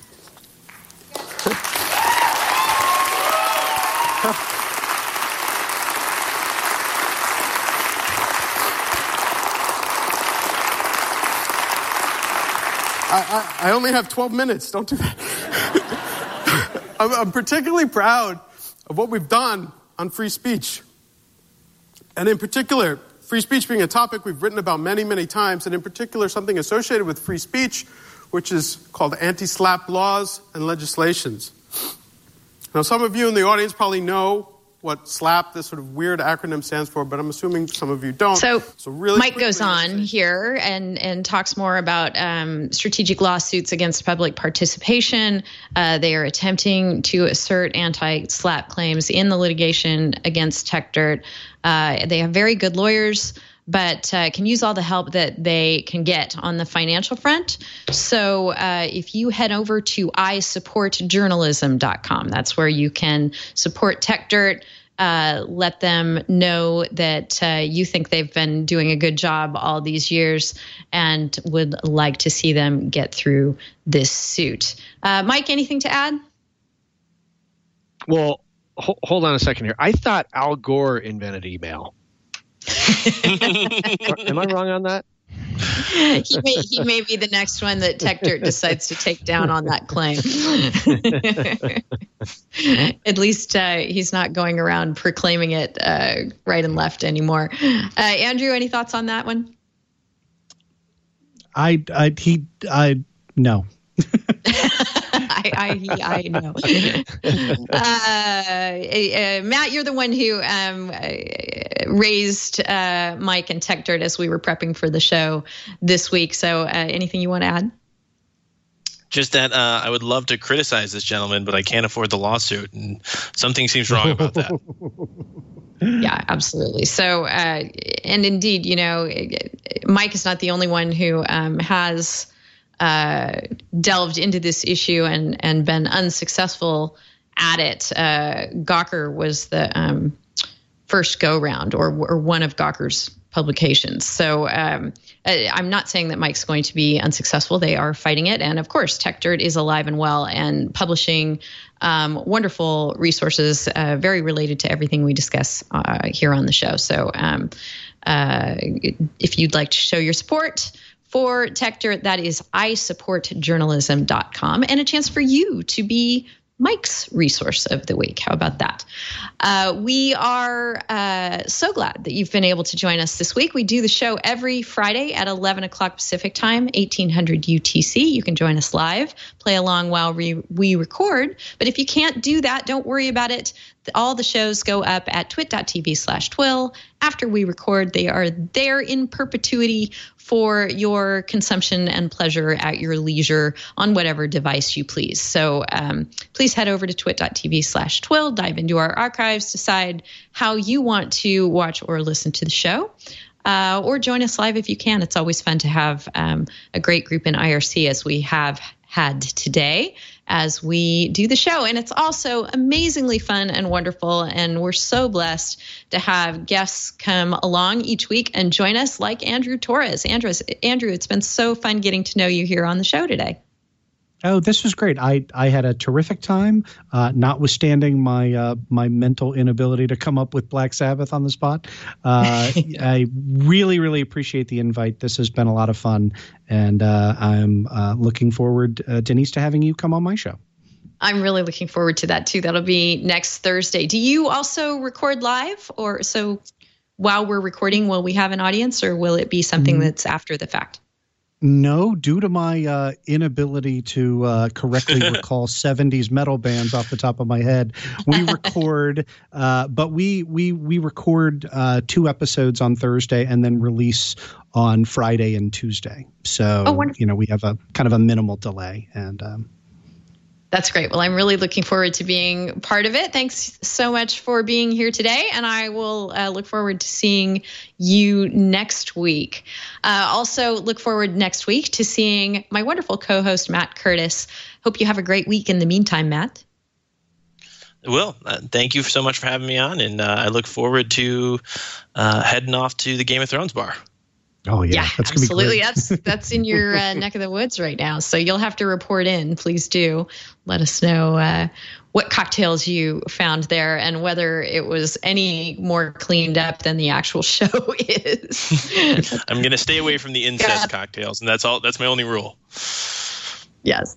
I only have 12 minutes. Don't do that. I'm particularly proud of what we've done on free speech. And in particular, free speech being a topic we've written about many, many times, and in particular something associated with free speech, which is called anti-SLAPP laws and legislations. Now, some of you in the audience probably know what SLAPP, this sort of weird acronym, stands for, but I'm assuming some of you don't. So really Mike goes on here and talks more about strategic lawsuits against public participation. They are attempting to assert anti-SLAPP claims in the litigation against Techdirt. They have very good lawyers, but can use all the help that they can get on the financial front. So if you head over to isupportjournalism.com, that's where you can support Techdirt. Let them know that you think they've been doing a good job all these years and would like to see them get through this suit. Mike, anything to add? Well, hold on a second here. I thought Al Gore invented email. Am I wrong on that? He may be the next one that Techdirt decides to take down on that claim. At least he's not going around proclaiming it right and left anymore. Andrew, any thoughts on that one? No. I know. Matt, you're the one who raised Mike and Techdirt as we were prepping for the show this week. So anything you want to add? Just that I would love to criticize this gentleman, but I can't afford the lawsuit, and something seems wrong about that. Yeah, absolutely. So, and indeed, Mike is not the only one who has delved into this issue and been unsuccessful at it. Gawker was the first go-round or one of Gawker's publications. So I'm not saying that Mike's going to be unsuccessful. They are fighting it. And of course, TechDirt is alive and well and publishing wonderful resources very related to everything we discuss here on the show. So if you'd like to show your support for TechDirt, that is isupportjournalism.com, and a chance for you to be Mike's resource of the week. How about that? We are so glad that you've been able to join us this week. We do the show every Friday at 11 o'clock Pacific time, 1800 UTC. You can join us live, play along while we record. But if you can't do that, don't worry about it. All the shows go up at twit.tv/twill. After we record, they are there in perpetuity for your consumption and pleasure at your leisure on whatever device you please. So please head over to twit.tv/twill, dive into our archives, decide how you want to watch or listen to the show. Or join us live if you can. It's always fun to have a great group in IRC as we have had today as we do the show. And it's also amazingly fun and wonderful. And we're so blessed to have guests come along each week and join us like Andrew Torres. Andrew, it's been so fun getting to know you here on the show today. Oh, this was great. I had a terrific time, notwithstanding my mental inability to come up with Black Sabbath on the spot. I really, really appreciate the invite. This has been a lot of fun, and I'm looking forward, Denise, to having you come on my show. I'm really looking forward to that, too. That'll be next Thursday. Do you also record live? Or so while we're recording, will we have an audience, or will it be something that's after the fact? No, due to my inability to correctly recall 70s metal bands off the top of my head, we record, but we record 2 episodes on Thursday and then release on Friday and Tuesday. So, we have a kind of a minimal delay, and that's great. Well, I'm really looking forward to being part of it. Thanks so much for being here today, and I will look forward to seeing you next week. Also, look forward next week to seeing my wonderful co-host, Matt Curtis. Hope you have a great week in the meantime, Matt. Well, thank you so much for having me on, and I look forward to heading off to the Game of Thrones bar. Oh, yeah. That's absolutely. Gonna be great. That's in your neck of the woods right now. So you'll have to report in. Please do. Let us know what cocktails you found there and whether it was any more cleaned up than the actual show is. I'm going to stay away from the incest cocktails, and that's all. That's my only rule. Yes.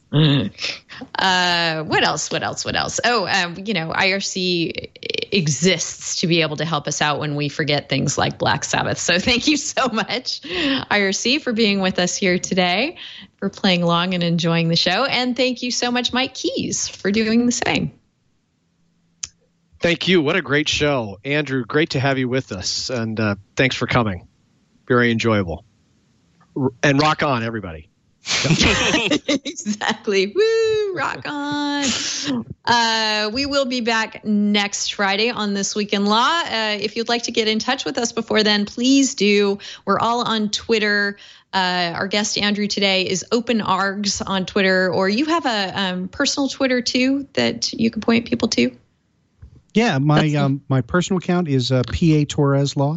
What else? Oh, IRC exists to be able to help us out when we forget things like Black Sabbath. So thank you so much, IRC, for being with us here today, for playing along and enjoying the show. And thank you so much, Mike Keys, for doing the same. Thank you. What a great show. Andrew, great to have you with us. And thanks for coming. Very enjoyable. And rock on, everybody. Exactly. Woo, rock on. We will be back next Friday on This Week in Law. If you'd like to get in touch with us before then, please do. We're all on Twitter. Our guest, Andrew, today is OpenArgs on Twitter, or you have a personal Twitter, too, that you can point people to? Yeah, my personal account is PA Torres Law,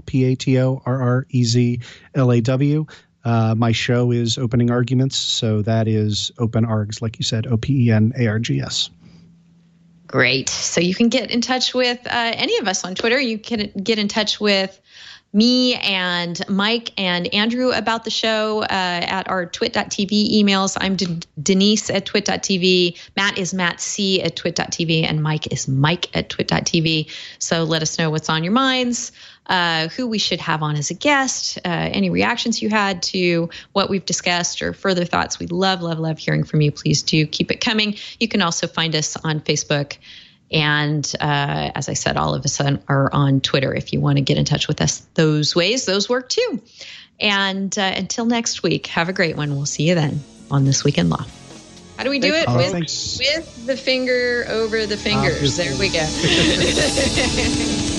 PATORREZLAW. My show is Opening Arguments, so that is OpenArgs, like you said, OPENARGS. Great. So you can get in touch with any of us on Twitter. You can get in touch with me and Mike and Andrew about the show at our twit.tv emails. I'm Denise at twit.tv. Matt is Matt C at twit.tv, and Mike is Mike at twit.tv. So let us know what's on your minds. Who we should have on as a guest, any reactions you had to what we've discussed or further thoughts. We love hearing from you. Please do keep it coming. You can also find us on Facebook. And as I said, all of us are on Twitter if you want to get in touch with us those ways. Those work too. And until next week, have a great one. We'll see you then on This Week in Law. How do we do it? With the finger over the fingers. There we go.